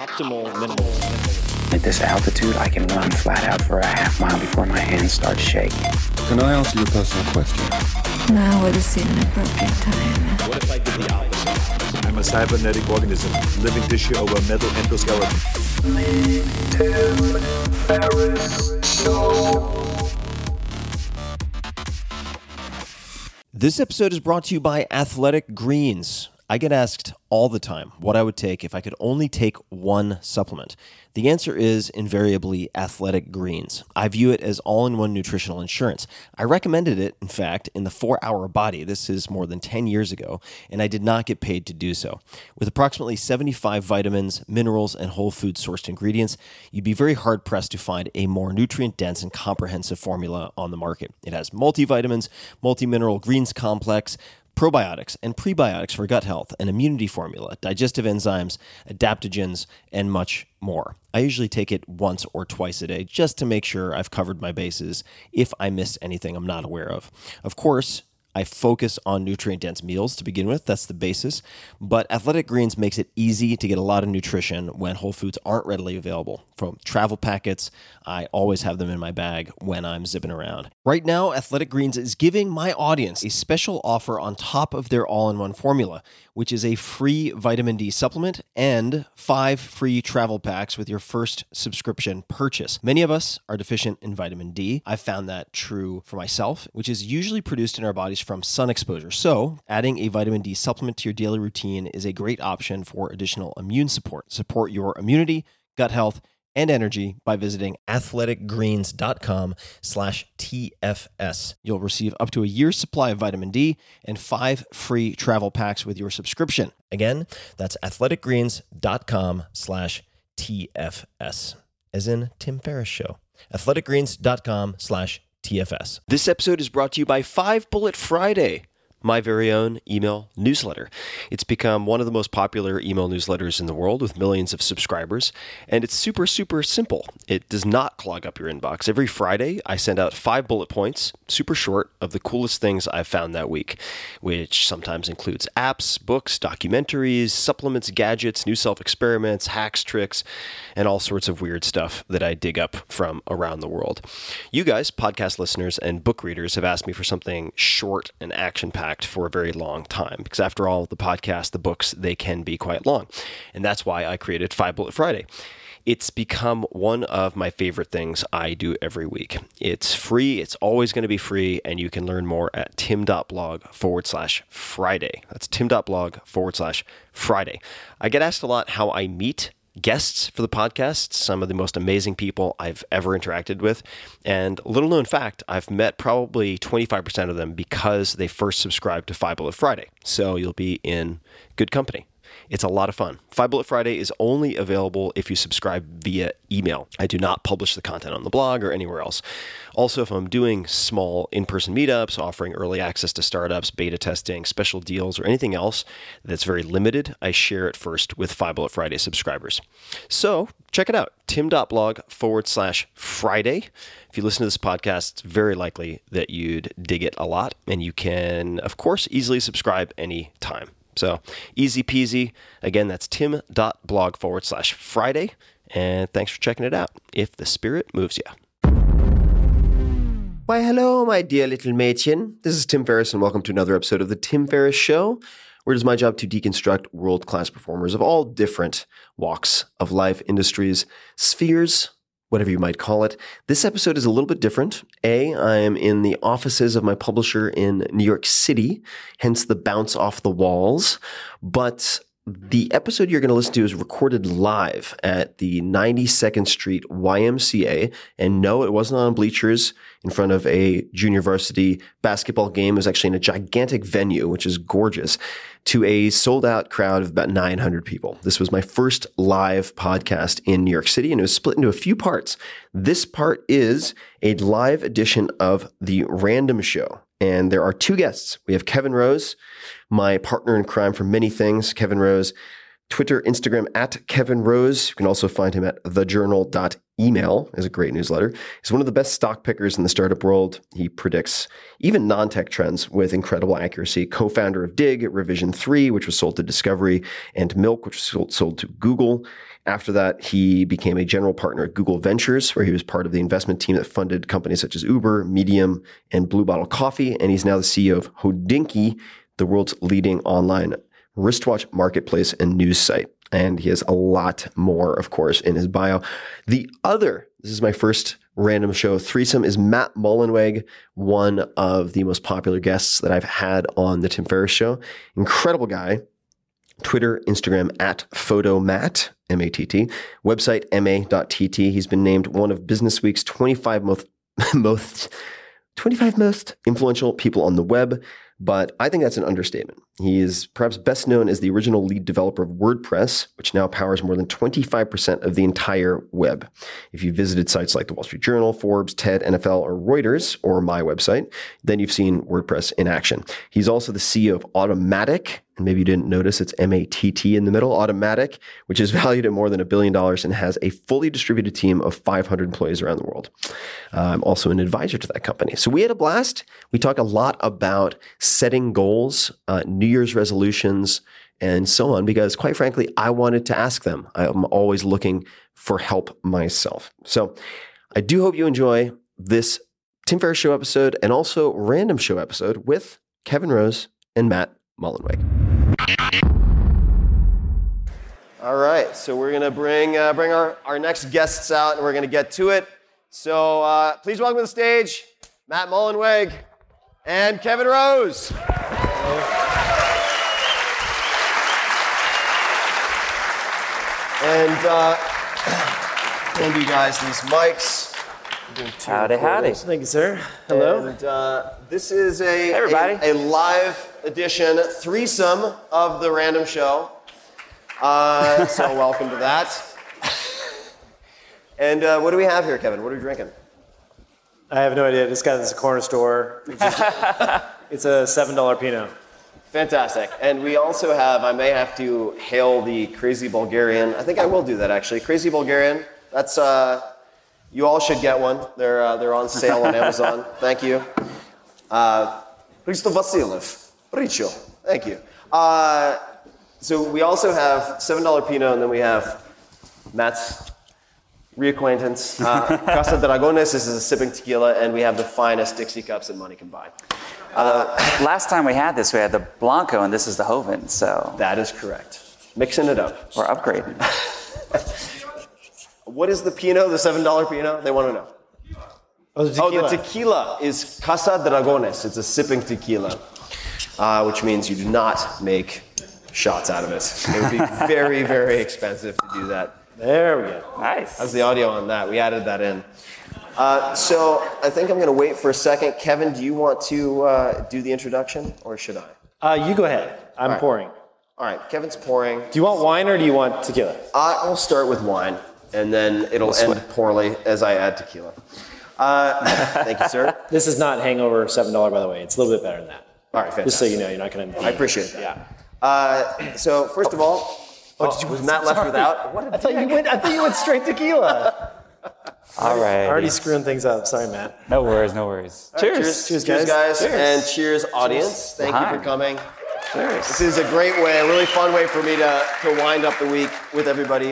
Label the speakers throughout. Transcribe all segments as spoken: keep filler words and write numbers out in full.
Speaker 1: optimal minimalism.
Speaker 2: At this altitude, I can run flat out for a half mile before my hands start shaking.
Speaker 3: Can I ask you a personal question?
Speaker 4: Now would seem an appropriate time.
Speaker 1: What if I did the opposite?
Speaker 5: I'm a cybernetic organism, living tissue over a metal endoskeleton.
Speaker 6: Tim Ferriss Show.
Speaker 7: This episode is brought to you by Athletic Greens. I get asked all the time what I would take if I could only take one supplement. The answer is invariably Athletic Greens. I view it as all-in-one nutritional insurance. I recommended it, in fact, in the four hour Body. This is more than ten years ago, and I did not get paid to do so. With approximately seventy-five vitamins, minerals, and whole food sourced ingredients, you'd be very hard-pressed to find a more nutrient-dense and comprehensive formula on the market. It has multivitamins, multi-mineral greens complex, probiotics and prebiotics for gut health, an immunity formula, digestive enzymes, adaptogens, and much more. I usually take it once or twice a day just to make sure I've covered my bases if I missed anything I'm not aware of. Of course, I focus on nutrient-dense meals to begin with. That's the basis. But Athletic Greens makes it easy to get a lot of nutrition when whole foods aren't readily available. From travel packets, I always have them in my bag when I'm zipping around. Right now, Athletic Greens is giving my audience a special offer on top of their all-in-one formula, which is a free vitamin D supplement and five free travel packs with your first subscription purchase. Many of us are deficient in vitamin D. I've found that true for myself, which is usually produced in our bodies from sun exposure. So adding a vitamin D supplement to your daily routine is a great option for additional immune support. Support your immunity, gut health, and energy by visiting athleticgreens.com slash TFS. You'll receive up to a year's supply of vitamin D and five free travel packs with your subscription. Again, that's athleticgreens.com slash TFS, as in Tim Ferriss Show. athleticgreens.com slash TFS. This episode is brought to you by Five Bullet Friday, my very own email newsletter. It's become one of the most popular email newsletters in the world with millions of subscribers, and it's super, super simple. It does not clog up your inbox. Every Friday, I send out five bullet points, super short, of the coolest things I've found that week, which sometimes includes apps, books, documentaries, supplements, gadgets, new self-experiments, hacks, tricks, and all sorts of weird stuff that I dig up from around the world. You guys, podcast listeners and book readers, have asked me for something short and action-packed for a very long time, because after all, the podcast, the books, they can be quite long. And that's why I created Five Bullet Friday. It's become one of my favorite things I do every week. It's free. It's always going to be free. And you can learn more at tim.blog forward slash Friday. That's tim.blog forward slash Friday. I get asked a lot how I meet guests for the podcast, some of the most amazing people I've ever interacted with. And little known fact, I've met probably twenty-five percent of them because they first subscribed to Five Bullet Friday. So you'll be in good company. It's a lot of fun. Five Bullet Friday is only available if you subscribe via email. I do not publish the content on the blog or anywhere else. Also, if I'm doing small in-person meetups, offering early access to startups, beta testing, special deals, or anything else that's very limited, I share it first with Five Bullet Friday subscribers. So check it out, tim.blog forward slash Friday. If you listen to this podcast, it's very likely that you'd dig it a lot, and you can, of course, easily subscribe anytime. So easy peasy. Again, that's tim.blog forward slash Friday. And thanks for checking it out, if the spirit moves you. Why, hello, my dear little Mädchen. This is Tim Ferriss, and welcome to another episode of The Tim Ferriss Show, where it is my job to deconstruct world-class performers of all different walks of life, industries, spheres, whatever you might call it. This episode is a little bit different. A, I am in the offices of my publisher in New York City, hence the bounce off the walls. But the episode you're going to listen to is recorded live at the ninety-second Street Y M C A. And no, it wasn't on bleachers in front of a junior varsity basketball game. It was actually in a gigantic venue, which is gorgeous, to a sold-out crowd of about nine hundred people. This was my first live podcast in New York City, and it was split into a few parts. This part is a live edition of The Random Show, and there are two guests. We have Kevin Rose, my partner in crime for many things. Kevin Rose, Twitter, Instagram, at Kevin Rose. You can also find him at the journal dot email. Is a great newsletter. He's one of the best stock pickers in the startup world. He predicts even non-tech trends with incredible accuracy. Co-founder of Dig, Revision three, which was sold to Discovery, and Milk, which was sold, sold to Google.
Speaker 8: After that, he became a general partner at Google Ventures, where he was part of the investment team that funded companies such as Uber, Medium, and Blue Bottle Coffee. And he's now the C E O of Hodinkee, the world's leading online wristwatch marketplace and news site. And he has a lot more, of course, in his bio. The other, this is my first random show threesome, is Matt Mullenweg, one of the most popular guests that I've had on the Tim Ferriss Show. Incredible guy. Twitter, Instagram, at PhotoMatt, M A T T. Website, M A dot T T. He's been named one of Business Week's twenty-five most, most, twenty-five most influential people on the web. But I think that's an understatement. He is perhaps best known as the original lead developer of WordPress, which now powers more than twenty-five percent of the entire web. If you visited sites like the Wall Street Journal, Forbes, TED, N F L, or Reuters, or my website, then you've seen WordPress in action. He's also the C E O of Automattic, and maybe you didn't notice it's M A T T in the middle, Automattic, which is valued at more than a billion dollars and has a fully distributed team of five hundred employees around the world. Uh, I'm also an advisor to that company. So we had a blast. We talk a lot about setting goals, uh, New Year's resolutions, and so on, because quite frankly, I wanted to ask them. I'm always looking for help myself. So I do hope you enjoy this Tim Ferriss Show episode and also random show episode with Kevin Rose and Matt Mullenweg. All right, so we're going to bring uh, bring our, our next guests out, and we're going to get to it. So uh, please welcome to the stage Matt Mullenweg and Kevin Rose. And uh, hand you guys these mics.
Speaker 9: Howdy, howdy.
Speaker 10: Thank you, sir. Hello.
Speaker 8: And uh, this is a,
Speaker 9: hey, everybody.
Speaker 8: a, a live edition threesome of the Random Show. Uh, so welcome to that. And uh, what do we have here, Kevin? What are we drinking?
Speaker 10: I have no idea. Just got this at a corner store. It's, just, it's a seven dollar Pinot.
Speaker 8: Fantastic. And we also have, I may have to hail the Crazy Bulgarian. I think I will do that, actually. Crazy Bulgarian. That's, uh, you all should get one. They're, uh, they're on sale on Amazon. Thank you. Uh, Hristo Vasiliev. Richo. Thank you. Uh, so we also have seven dollar Pinot, and then we have Matt's reacquaintance. Uh, Casa Dragones. This is a sipping tequila, and we have the finest Dixie cups that money can buy.
Speaker 9: Uh, last time we had this, we had the Blanco, and this is the Joven, so...
Speaker 8: That is correct. Mixing it up.
Speaker 9: We're upgrading.
Speaker 8: What is the Pinot, the seven dollar Pinot? They want to know.
Speaker 10: Oh, the tequila.
Speaker 8: Oh, the tequila is Casa Dragones. It's a sipping tequila, uh, which means you do not make shots out of it. It would be very, very expensive to do that.
Speaker 10: There we go.
Speaker 9: Nice.
Speaker 8: How's the audio on that? We added that in. Uh, so I think I'm going to wait for a second. Kevin, do you want to uh, do the introduction, or should I?
Speaker 10: Uh, you go ahead. I'm
Speaker 8: All right.
Speaker 10: pouring.
Speaker 8: All right, Kevin's pouring.
Speaker 10: Do you want wine or do you want tequila?
Speaker 8: Uh, I'll start with wine, and then it'll end poorly as I add tequila. Uh, thank you, sir.
Speaker 10: This is not Hangover seven dollar, by the way. It's a little bit better than that.
Speaker 8: All right, fantastic.
Speaker 10: Just so you know, you're not going to...
Speaker 8: I appreciate that.
Speaker 10: Yeah.
Speaker 8: Uh, so first of all, oh, did you, was Matt left without? What a
Speaker 10: I thought you went. I thought you went straight tequila.
Speaker 9: All right.
Speaker 10: Already screwing things up. Sorry, Matt.
Speaker 9: No worries, no worries.
Speaker 8: Right,
Speaker 9: Cheers.
Speaker 8: cheers.
Speaker 10: Cheers,
Speaker 8: Cheers,
Speaker 10: guys.
Speaker 8: guys.
Speaker 10: Cheers.
Speaker 8: And cheers, audience. Thank
Speaker 9: Hi.
Speaker 8: you for coming.
Speaker 9: Cheers.
Speaker 8: This is a great way, a really fun way for me to, to wind up the week with everybody.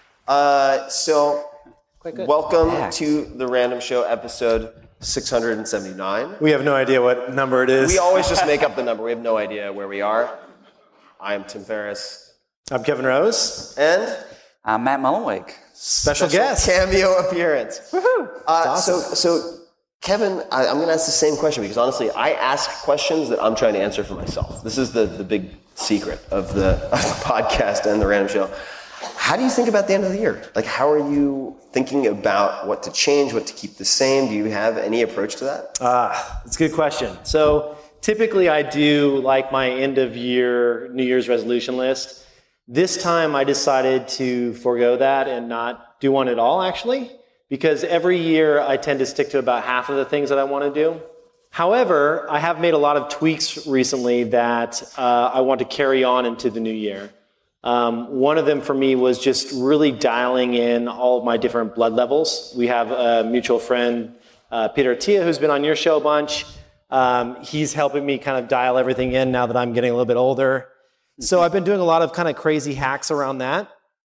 Speaker 8: Uh, so, welcome
Speaker 9: Yeah.
Speaker 8: to the Random Show episode six hundred seventy-nine.
Speaker 10: We have no idea what number it is.
Speaker 8: We always just make up the number. We have no idea where we are. I am Tim Ferriss.
Speaker 10: I'm Kevin Rose.
Speaker 8: And
Speaker 9: I'm Matt Mullenweg.
Speaker 10: Special, guest.
Speaker 8: cameo appearance.
Speaker 10: Woohoo.
Speaker 8: Uh,
Speaker 10: awesome.
Speaker 8: So, so Kevin, I, I'm going to ask the same question because honestly, I ask questions that I'm trying to answer for myself. This is the, the big secret of the, of the podcast and the Random Show. How do you think about the end of the year? Like, how are you thinking about what to change, what to keep the same? Do you have any approach to that?
Speaker 10: Ah, that's a good question. So typically I do like my end of year New Year's resolution list. This time I decided to forego that and not do one at all, actually, because every year I tend to stick to about half of the things that I want to do. However, I have made a lot of tweaks recently that uh, I want to carry on into the new year. Um, one of them for me was just really dialing in all of my different blood levels. We have a mutual friend, uh, Peter Tia, who's been on your show a bunch. Um, he's helping me kind of dial everything in now that I'm getting a little bit older. So I've been doing a lot of kind of crazy hacks around that.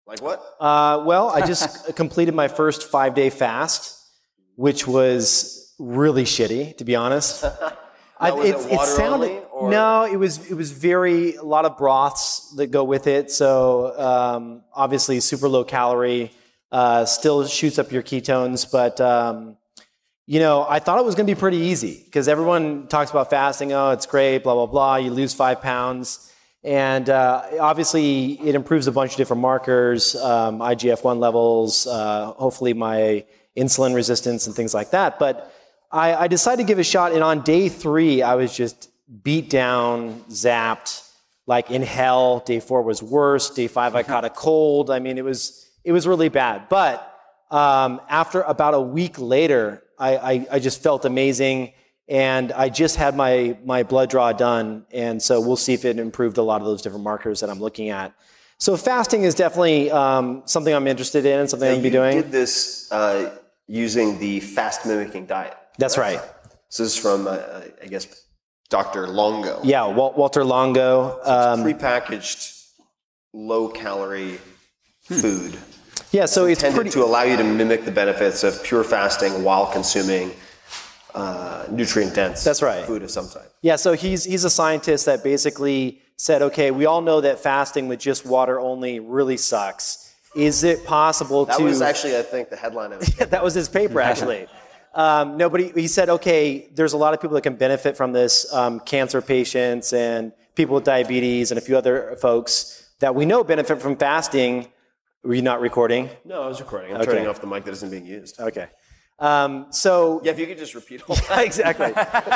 Speaker 8: Like what?
Speaker 10: Uh, well, I just completed my first five-day fast, which was really shitty, to be honest.
Speaker 8: Now, was it water only, or?
Speaker 10: No, it was it was very a lot of broths that go with it. So um, obviously super low calorie, uh, still shoots up your ketones. But um, you know, I thought it was going to be pretty easy because everyone talks about fasting. Oh, it's great, blah blah blah. You lose five pounds, and uh, obviously it improves a bunch of different markers, um, I G F one levels, uh, hopefully my insulin resistance and things like that. But I, I decided to give it a shot, and on day three, I was just beat down, zapped, like in hell. Day four was worse. Day five, I caught a cold. I mean, it was it was really bad. But um, after about a week later, I, I, I just felt amazing, and I just had my my blood draw done, and so we'll see if it improved a lot of those different markers that I'm looking at. So fasting is definitely um, something I'm interested in, and something
Speaker 8: now
Speaker 10: I'm going to be doing.
Speaker 8: You did this uh, using the fast mimicking diet.
Speaker 10: That's right.
Speaker 8: So this is from, uh, I guess, Doctor Longo.
Speaker 10: Yeah, Wal- Walter Longo.
Speaker 8: So
Speaker 10: um,
Speaker 8: it's prepackaged, low-calorie food.
Speaker 10: Yeah, so it's,
Speaker 8: it's intended
Speaker 10: pretty...
Speaker 8: to allow you to mimic the benefits of pure fasting while consuming uh, nutrient-dense
Speaker 10: That's right.
Speaker 8: food of some type.
Speaker 10: Yeah, so he's he's a scientist that basically said, okay, we all know that fasting with just water only really sucks. Is it possible
Speaker 8: that
Speaker 10: to...
Speaker 8: That was actually, I think, the headline of it.
Speaker 10: Yeah, that was his paper, actually. Um, no, but he, he said, okay, there's a lot of people that can benefit from this, um, cancer patients and people with diabetes and a few other folks that we know benefit from fasting. Were you not recording?
Speaker 8: No, I was recording. I'm
Speaker 10: okay.
Speaker 8: turning off the mic that isn't being used.
Speaker 10: Okay. Um, so
Speaker 8: yeah, if you could just repeat all that.
Speaker 10: Yeah, exactly.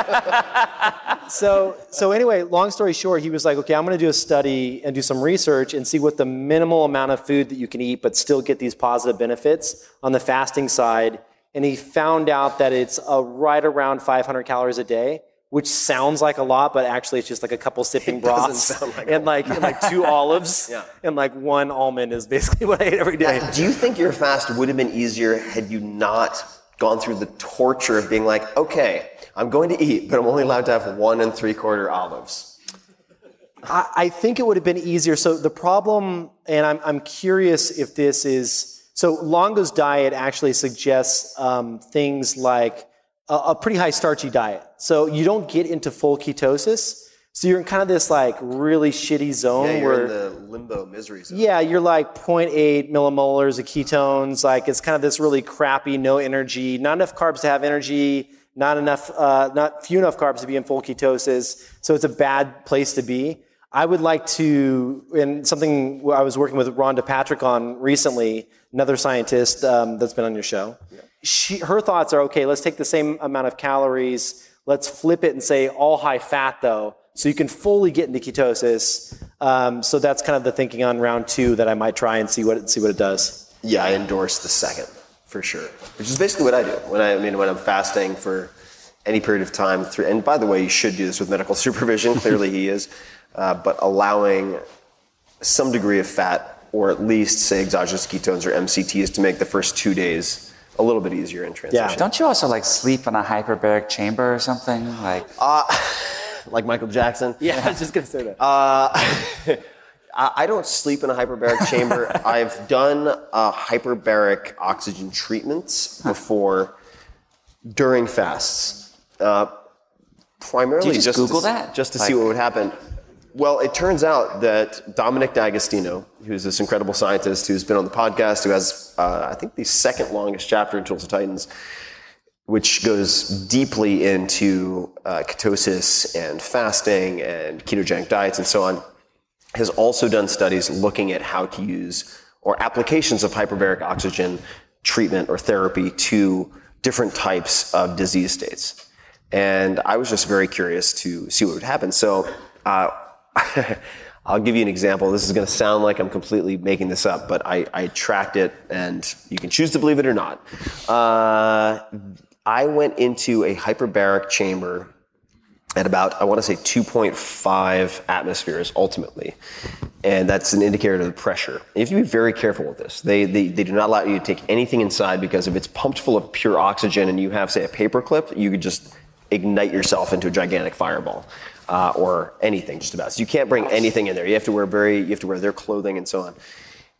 Speaker 10: so so anyway, long story short, he was like, okay, I'm going to do a study and do some research and see what the minimal amount of food that you can eat but still get these positive benefits on the fasting side. And he found out that it's uh, right around five hundred calories a day, which sounds like a lot, but actually it's just like a couple sipping broths
Speaker 8: like
Speaker 10: and like and like two olives
Speaker 8: yeah.
Speaker 10: and like one almond is basically what I ate every day.
Speaker 8: Now, do you think your fast would have been easier had you not gone through the torture of being like, okay, I'm going to eat, but I'm only allowed to have one and three quarter olives?
Speaker 10: I, I think it would have been easier. So the problem, and I'm I'm curious if this is. So Longo's diet actually suggests um, things like a, a pretty high starchy diet. So you don't get into full ketosis. So you're in kind of this like really shitty zone
Speaker 8: yeah, you're
Speaker 10: where
Speaker 8: in the limbo misery zone.
Speaker 10: Yeah, you're like zero point eight millimolars of ketones. Like it's kind of this really crappy, no energy, not enough carbs to have energy, not enough, uh, not few enough carbs to be in full ketosis. So it's a bad place to be. I would like to, and something I was working with Rhonda Patrick on recently, another scientist um, that's been on your show. Yeah. She, her thoughts are, okay, let's take the same amount of calories, let's flip it and say all high fat though, so you can fully get into ketosis. Um, so that's kind of the thinking on round two that I might try and see what it, see what it does.
Speaker 8: Yeah, I endorse the second for sure, which is basically what I do when I, I mean when I'm fasting for any period of time. Through, and by the way, you should do this with medical supervision. Clearly, he is. Uh, but allowing some degree of fat, or at least say exogenous ketones or M C Ts, to make the first two days a little bit easier in transition.
Speaker 9: Yeah. Don't you also like sleep in a hyperbaric chamber or something? Like,
Speaker 8: uh, like Michael Jackson.
Speaker 10: Yeah, I was just gonna say that.
Speaker 8: Uh, I don't sleep in a hyperbaric chamber. I've done uh, hyperbaric oxygen treatments before during fasts. Uh, primarily
Speaker 9: Do you just,
Speaker 8: just
Speaker 9: Google
Speaker 8: to,
Speaker 9: that?
Speaker 8: just to
Speaker 9: like,
Speaker 8: see what would happen. Well, it turns out that Dominic D'Agostino, who's this incredible scientist who's been on the podcast, who has, uh, I think, the second longest chapter in Tools of Titans, which goes deeply into uh, ketosis and fasting and ketogenic diets and so on, has also done studies looking at how to use or applications of hyperbaric oxygen treatment or therapy to different types of disease states. And I was just very curious to see what would happen. So uh, I'll give you an example. This is going to sound like I'm completely making this up, but I, I tracked it, and you can choose to believe it or not. Uh, I went into a hyperbaric chamber at about, I want to say, two point five atmospheres ultimately. And that's an indicator of the pressure. You have to be very careful with this. They, they, they do not allow you to take anything inside, because if it's pumped full of pure oxygen and you have, say, a paper clip, you could just ignite yourself into a gigantic fireball, uh, or anything just about. So you can't bring anything in there. You have to wear very, you have to wear their clothing and so on.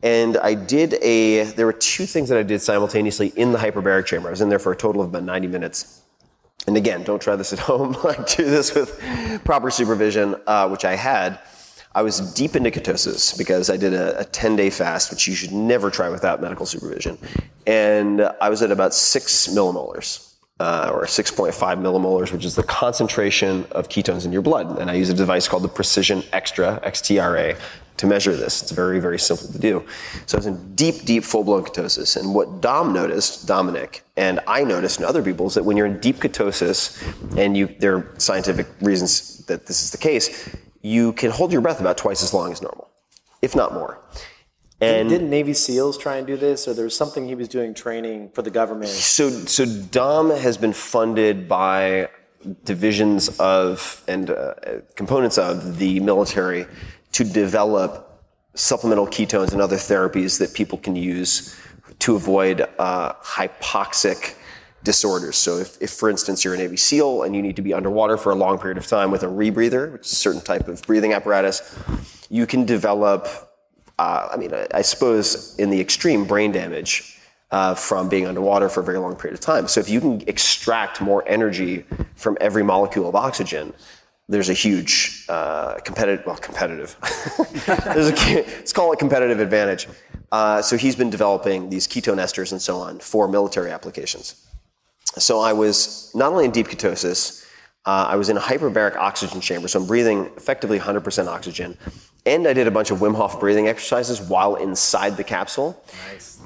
Speaker 8: And I did a, there were two things that I did simultaneously in the hyperbaric chamber. I was in there for a total of about ninety minutes. And again, don't try this at home. Like, do this with proper supervision, uh, which I had. I was deep into ketosis because I did a, a ten-day fast, which you should never try without medical supervision. And I was at about six millimolars, uh, or six point five millimolars, which is the concentration of ketones in your blood. And I use a device called the Precision Extra, X T R A, to measure this. It's very, very simple to do. So I was in deep, deep, full-blown ketosis. And what Dom noticed, Dominic, and I noticed, and other people, is that when you're in deep ketosis, and you, there are scientific reasons that this is the case, you can hold your breath about twice as long as normal, if not more. And
Speaker 10: didn't Navy SEALs try and do this, or there was something he was doing training for the government?
Speaker 8: So, so Dom has been funded by divisions of and uh, components of the military to develop supplemental ketones and other therapies that people can use to avoid uh, hypoxic disorders. So if, if, for instance, you're a Navy SEAL and you need to be underwater for a long period of time with a rebreather, which is a certain type of breathing apparatus, you can develop, uh, I mean, I, I suppose in the extreme, brain damage uh, from being underwater for a very long period of time. So if you can extract more energy from every molecule of oxygen, there's a huge uh, competitive, well, competitive. there's a, let's call it competitive advantage. Uh, so he's been developing these ketone esters and so on for military applications. So I was not only in deep ketosis, uh, I was in a hyperbaric oxygen chamber, so I'm breathing effectively one hundred percent oxygen, and I did a bunch of Wim Hof breathing exercises while inside the capsule.
Speaker 10: Nice.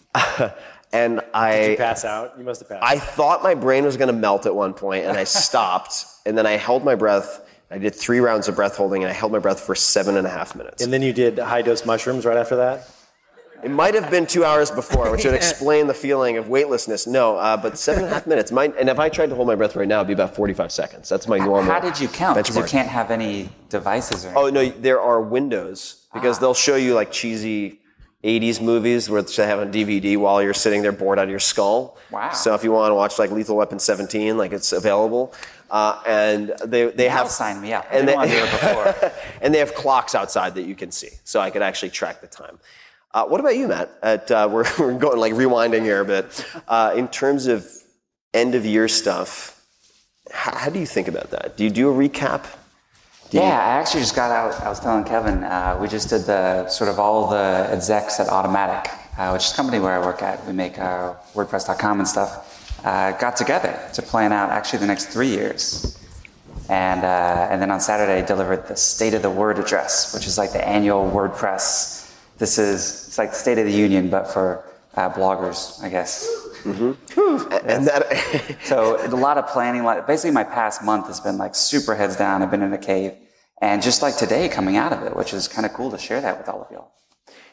Speaker 8: And I...
Speaker 10: Did you pass out? You must have passed out.
Speaker 8: I thought my brain was going to melt at one point, and I stopped, and then I held my breath. I did three rounds of breath holding, and I held my breath for seven and a half minutes.
Speaker 10: And then you did high-dose mushrooms right after that?
Speaker 8: It might have been two hours before, which would explain the feeling of weightlessness. No, uh, but seven and a half minutes. My, and if I tried to hold my breath right now, it'd be about forty-five seconds. That's my normal
Speaker 9: How did you count? Because you
Speaker 8: benchmark.
Speaker 9: can't have any devices or anything.
Speaker 8: Oh, no, there are windows, because ah. they'll show you like cheesy eighties movies where they have on D V D while you're sitting there bored out of your skull.
Speaker 9: Wow.
Speaker 8: So if you want to watch like Lethal Weapon seventeen, like it's available. Uh, and they they
Speaker 9: That'll
Speaker 8: have
Speaker 9: sign me up. I
Speaker 8: and
Speaker 9: didn't
Speaker 8: they,
Speaker 9: want to do it before.
Speaker 8: And they have clocks outside that you can see, so I could actually track the time. Uh, what about you, Matt? At, uh, we're, we're going like rewinding here a bit. Uh, in terms of end of year stuff, how, how do you think about that? Do you do a recap? Do
Speaker 9: yeah,
Speaker 8: you...
Speaker 9: I actually just got out. I was telling Kevin, uh, we just did the sort of all the execs at Automatic, uh, which is a company where I work at. We make uh, WordPress dot com and stuff. Uh, got together to plan out actually the next three years. And, uh, and then on Saturday, delivered the State of the Word address, which is like the annual WordPress. This is, it's like the State of the Union, but for uh, bloggers, I guess.
Speaker 8: Mm-hmm. And that.
Speaker 9: So a lot of planning. Like, basically, my past month has been like super heads down. I've been in a cave. And just like today, coming out of it, which is kind of cool to share that with all of y'all.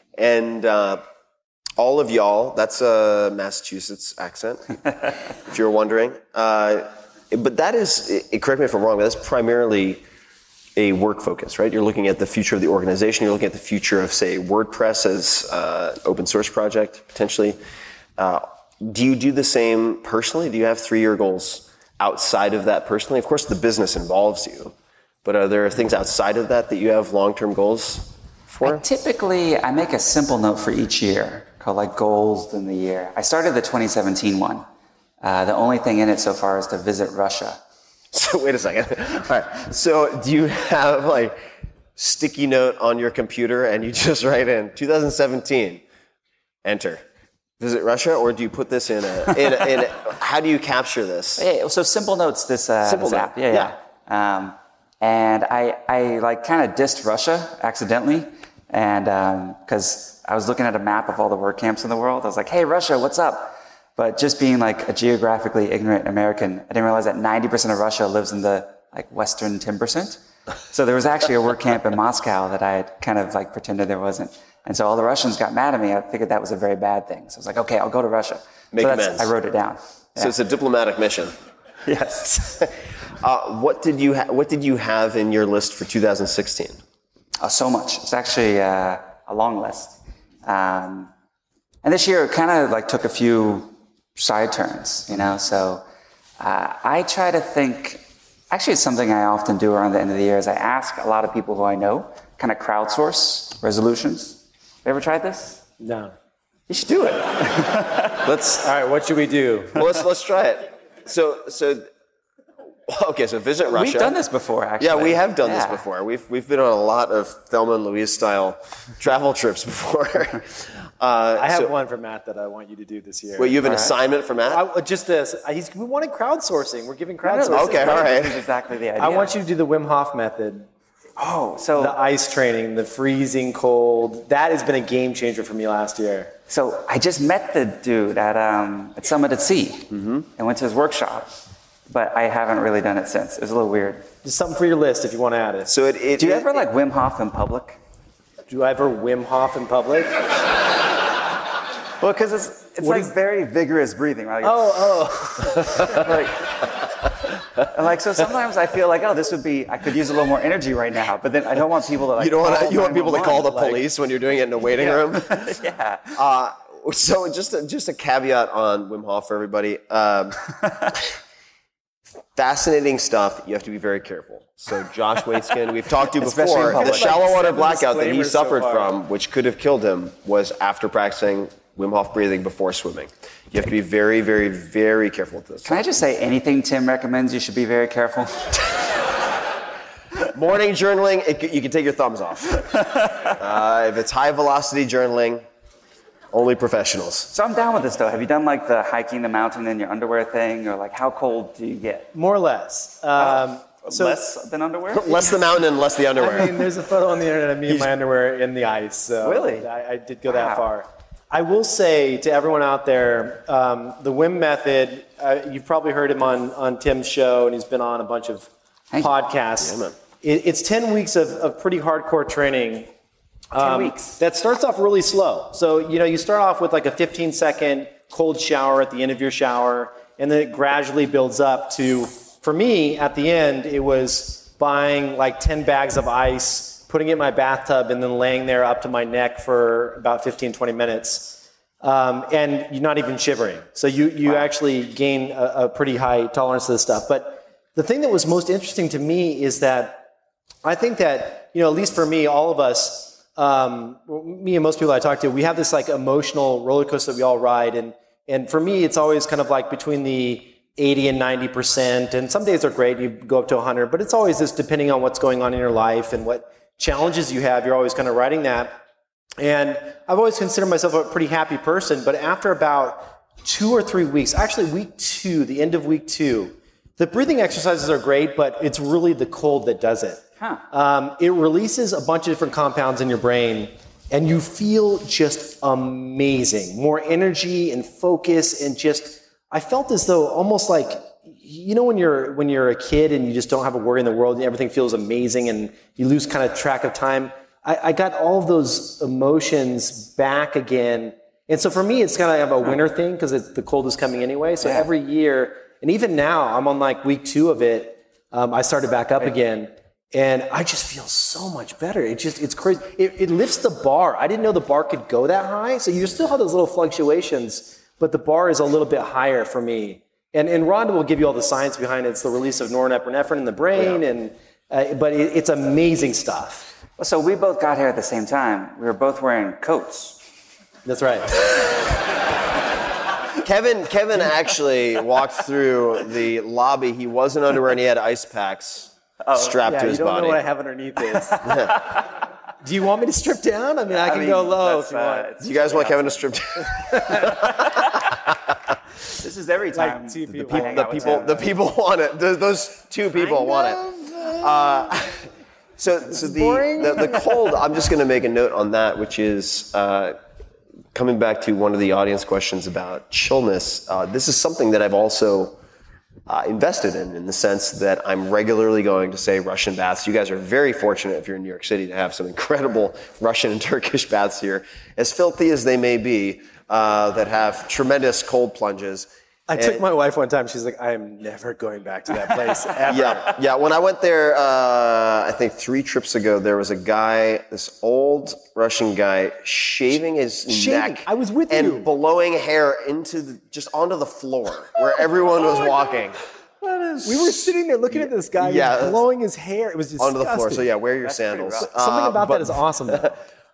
Speaker 8: And uh, all of y'all, that's a Massachusetts accent, if you're wondering. Uh, but that is, it, correct me if I'm wrong, but that's primarily a work focus, right? You're looking at the future of the organization. You're looking at the future of, say, WordPress as uh, open source project, potentially. Uh, do you do the same personally? Do you have three-year goals outside of that personally? Of course, the business involves you, but are there things outside of that that you have long-term goals for?
Speaker 9: I typically, I make a simple note for each year called like goals in the year. I started the twenty seventeen one. Uh, the only thing in it so far is to visit Russia.
Speaker 8: So wait a second. All right. So do you have like sticky note on your computer and you just write in two thousand seventeen, enter, visit Russia, or do you put this in a, in a, in a how do you capture this?
Speaker 9: Yeah, so Simple Notes, this, uh,
Speaker 8: Simple
Speaker 9: this
Speaker 8: Note.
Speaker 9: app. Yeah, yeah. yeah. Um, and I, I like kind of dissed Russia accidentally. And because um, I was looking at a map of all the WordCamps in the world. I was like, hey, Russia, what's up? But just being like a geographically ignorant American, I didn't realize that ninety percent of Russia lives in the like Western ten percent. So there was actually a WordCamp in Moscow that I had kind of like pretended there wasn't. And so all the Russians got mad at me. I figured that was a very bad thing. So I was like, okay, I'll go to Russia.
Speaker 8: Make
Speaker 9: so
Speaker 8: amends.
Speaker 9: I wrote it down. Yeah.
Speaker 8: So it's a diplomatic mission.
Speaker 9: Yes.
Speaker 8: uh, what did you ha- What did you have in your list for two thousand sixteen?
Speaker 9: Oh, so much. It's actually uh, a long list. Um, and this year, it kind of like took a few side turns, you know, so uh, I try to think, actually it's something I often do around the end of the year is I ask a lot of people who I know, kind of crowdsource resolutions. ever tried this?
Speaker 10: No.
Speaker 9: You should do it.
Speaker 8: Let's.
Speaker 10: All right, what should we do?
Speaker 8: Well, let's let's try it. So so. Okay, so visit Russia.
Speaker 9: We've done this before, actually.
Speaker 8: Yeah, we have done
Speaker 9: yeah.
Speaker 8: this before. We've we've been on a lot of Thelma and Louise style travel trips before. Uh,
Speaker 10: I have
Speaker 8: so,
Speaker 10: one for Matt that I want you to do this year.
Speaker 8: Wait, you have an
Speaker 9: All right.
Speaker 8: assignment for Matt?
Speaker 10: I, just this. He's, we wanted crowdsourcing. We're giving
Speaker 9: No, no,
Speaker 10: crowdsourcing.
Speaker 8: Okay, all right.
Speaker 9: This is exactly the idea.
Speaker 10: I want you to do the Wim Hof method.
Speaker 9: Oh, so
Speaker 10: The ice training, the freezing cold. That has been a game changer for me last year.
Speaker 9: so I just met the dude at um, at Summit at Sea
Speaker 8: Mm-hmm.
Speaker 9: and went to his workshop, but I haven't really done it since. It was a little weird.
Speaker 10: Just something for your list if you want to add it.
Speaker 8: So it, it
Speaker 9: Do you
Speaker 8: it-
Speaker 9: ever like Wim Hof in public?
Speaker 10: Do I ever Wim Hof in public?
Speaker 9: Well, because it's it's
Speaker 10: What
Speaker 9: like
Speaker 10: is-
Speaker 9: very vigorous breathing, right?
Speaker 10: Oh, oh.
Speaker 9: like, and like so sometimes I feel like, oh, this would be I could use a little more energy right now, but then I don't want people to like.
Speaker 8: you don't want
Speaker 9: call
Speaker 8: to, you want people to call the
Speaker 9: nine one one,
Speaker 8: police when you're doing it in a waiting room.
Speaker 9: Like, yeah.
Speaker 8: Uh, so just a, just a caveat on Wim Hof for everybody. Um, fascinating stuff. You have to be very careful. So Josh Waitzkin, we've talked to you
Speaker 9: Especially in
Speaker 8: before. The
Speaker 9: public.
Speaker 8: shallow
Speaker 10: Like
Speaker 8: water
Speaker 10: seven
Speaker 8: blackout that he
Speaker 10: disclaimers so
Speaker 8: suffered
Speaker 10: far.
Speaker 8: from, which could have killed him, was after practicing Wim Hof breathing before swimming. You have to be very, very, very careful with this.
Speaker 9: Can I just say anything Tim recommends? You should be very careful.
Speaker 8: Morning journaling, it, c- you can take your thumbs off. Uh, if it's high velocity journaling, only professionals.
Speaker 9: So I'm down with this though. Have you done like the hiking the mountain in your underwear thing, or like how cold do you get?
Speaker 10: More or less. Um, so,
Speaker 9: Less than underwear?
Speaker 8: Less the mountain and less the underwear.
Speaker 10: I mean, there's a photo on the internet of me in my underwear in the ice. So
Speaker 9: Really?
Speaker 10: I, I did go
Speaker 9: Wow.
Speaker 10: that far. I will say to everyone out there, um, the Wim method, uh, you've probably heard him on, on Tim's show, and he's been on a bunch of
Speaker 9: Thank you.
Speaker 10: podcasts.
Speaker 8: Yeah, man.
Speaker 10: It, it's ten weeks of, of pretty hardcore training.
Speaker 9: Ten weeks.
Speaker 10: That starts off really slow. So, you know, you start off with like a fifteen second cold shower at the end of your shower, and then it gradually builds up to, for me, at the end, it was buying like ten bags of ice, putting it in my bathtub, and then laying there up to my neck for about fifteen, twenty minutes. Um, and you're not even shivering. So you, you actually gain a, a pretty high tolerance to this stuff. But the thing that was most interesting to me is that I think that, you know, at least for me, all of us, um, me and most people I talk to, we have this like emotional roller coaster that we all ride. And, and for me, it's always kind of like between the eighty and ninety percent. And some days are great. You go up to one hundred, but it's always this depending on what's going on in your life and what challenges you have. You're always kind of riding that. And I've always considered myself a pretty happy person. But after about two or three weeks, actually week two, the end of week two, the breathing exercises are great, but it's really the cold that does it.
Speaker 9: Huh.
Speaker 10: Um, it releases a bunch of different compounds in your brain, and you feel just amazing. More energy and focus, and just, I felt as though almost like, you know, when you're when you're a kid and you just don't have a worry in the world and everything feels amazing and you lose kind of track of time. I, I got all of those emotions back again. And so for me, it's kind of a winter thing because the cold is coming anyway. So
Speaker 9: Yeah.
Speaker 10: every year, and even now, I'm on like week two of it. Um, I started back up again. And I just feel so much better. It just, it's crazy. It, it lifts the bar. I didn't know the bar could go that high. So you still have those little fluctuations, but the bar is a little bit higher for me. And, and Rhonda will give you all the science behind it. It's the release of norepinephrine in the brain.
Speaker 9: Yeah.
Speaker 10: and uh, But it, it's amazing stuff.
Speaker 9: Well, so we both got here at the same time. We were both wearing coats.
Speaker 10: That's right.
Speaker 8: Kevin Kevin actually walked through the lobby. He wasn't underwear and he had ice packs strapped
Speaker 10: Yeah,
Speaker 8: to
Speaker 10: you
Speaker 8: his
Speaker 10: don't
Speaker 8: body.
Speaker 10: know what I have underneath this. Do you want me to strip down? I mean, I can
Speaker 9: mean,
Speaker 10: go low
Speaker 9: that's,
Speaker 10: if you
Speaker 9: uh,
Speaker 10: want.
Speaker 8: Do you guys want Kevin to strip down?
Speaker 9: This is every time.
Speaker 10: Like two
Speaker 9: the
Speaker 10: people.
Speaker 9: hang
Speaker 8: the
Speaker 9: out with
Speaker 8: people,
Speaker 9: Tim.
Speaker 8: the people want it. Those, those two people want it. Uh, so, so the, the the cold. I'm just going to make a note on that, which is uh, coming back to one of the audience questions about chillness. Uh, this is something that I've also uh, invested in, in the sense that I'm regularly going to, say, Russian baths. You guys are very fortunate if you're in New York City to have some incredible Russian and Turkish baths here, as filthy as they may be, uh, that have tremendous cold plunges.
Speaker 10: I
Speaker 8: And-
Speaker 10: took my wife one time. She's like, I am never going back to that place ever.
Speaker 8: Yeah, yeah. When I went there, uh, I think three trips ago, there was a guy, this old Russian guy, shaving his
Speaker 10: Shaving.
Speaker 8: neck.
Speaker 10: I was with
Speaker 8: and
Speaker 10: you.
Speaker 8: blowing hair into the, just onto the floor where everyone was walking
Speaker 10: We were sitting there looking at this guy
Speaker 8: Yeah.
Speaker 10: who's blowing his hair. It was disgusting.
Speaker 8: onto the floor. So yeah, wear your
Speaker 9: That's pretty
Speaker 8: sandals.
Speaker 9: rough.
Speaker 10: Something
Speaker 8: Uh,
Speaker 10: about
Speaker 8: but,
Speaker 10: that is awesome. though.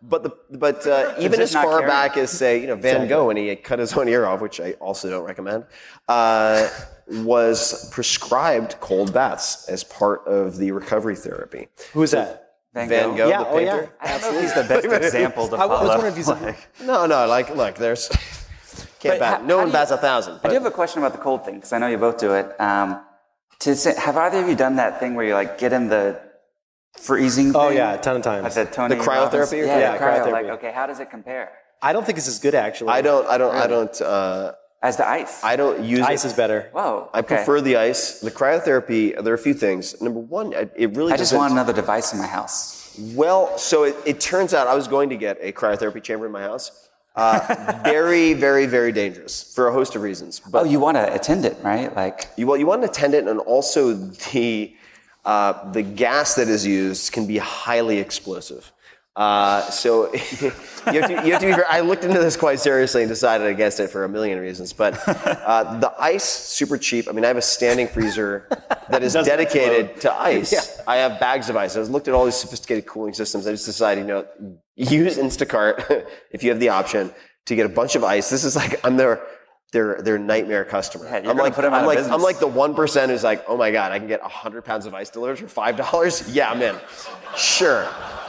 Speaker 8: But the but uh, even as far back as say you know Van Gogh when he cut his own ear off, which I also don't recommend, uh, was prescribed cold baths as part of the recovery therapy.
Speaker 10: Who's that?
Speaker 9: Van
Speaker 8: Van
Speaker 9: Gogh?
Speaker 8: Gogh,
Speaker 10: Yeah,
Speaker 8: the
Speaker 10: oh, yeah.
Speaker 8: painter.
Speaker 9: I don't know if he's the best example to
Speaker 10: I was
Speaker 9: follow.
Speaker 10: wondering if he's like,
Speaker 8: No, no, like look, there's can't
Speaker 9: But
Speaker 8: bat.
Speaker 9: how-
Speaker 8: no
Speaker 9: how
Speaker 8: one
Speaker 9: do you-
Speaker 8: bats a thousand.
Speaker 9: I
Speaker 8: but-
Speaker 9: do have a question about the cold thing, because I know you both do it. Um, to say, have either of you done that thing where you like get in the freezing thing?
Speaker 10: oh yeah, a ton of times.
Speaker 9: Like the Tony
Speaker 8: The cryotherapy?
Speaker 9: Robbins? Yeah,
Speaker 10: Yeah,
Speaker 9: the cryo.
Speaker 10: cryotherapy.
Speaker 9: Like, okay, how does it compare?
Speaker 10: I don't think this is good actually.
Speaker 8: I don't, I don't, I don't, uh,
Speaker 9: As the ice?
Speaker 8: I don't use
Speaker 10: Ice
Speaker 8: it.
Speaker 10: is better.
Speaker 9: Whoa.
Speaker 8: I
Speaker 9: okay.
Speaker 8: prefer the ice. The cryotherapy. There are a few things. Number one, it it really.
Speaker 9: I just
Speaker 8: doesn't-
Speaker 9: want another device in my house.
Speaker 8: Well, so it, it turns out I was going to get a cryotherapy chamber in my house. Uh, very, very, very dangerous for a host of reasons. But
Speaker 9: Oh, you want to attend it, right? Like,
Speaker 8: you, well, you want to attend it, and also the uh, the gas that is used can be highly explosive. Uh, so you have, to, you have to be very, I looked into this quite seriously and decided against it for a million reasons. But uh, the ice, super cheap. I mean, I have a standing freezer that is dedicated to ice.
Speaker 10: Yeah.
Speaker 8: I have bags of ice. I was looked at all these sophisticated cooling systems. I just decided, you know, use Instacart if you have the option to get a bunch of ice. This is like I'm their their their nightmare customer.
Speaker 9: Yeah, you're
Speaker 8: I'm
Speaker 9: gonna
Speaker 8: like
Speaker 9: put 'em
Speaker 8: I'm
Speaker 9: out of
Speaker 8: like
Speaker 9: business.
Speaker 8: I'm like the one percent who's like, oh my god, I can get a hundred pounds of ice delivered for five dollars. Yeah, I'm in. Sure.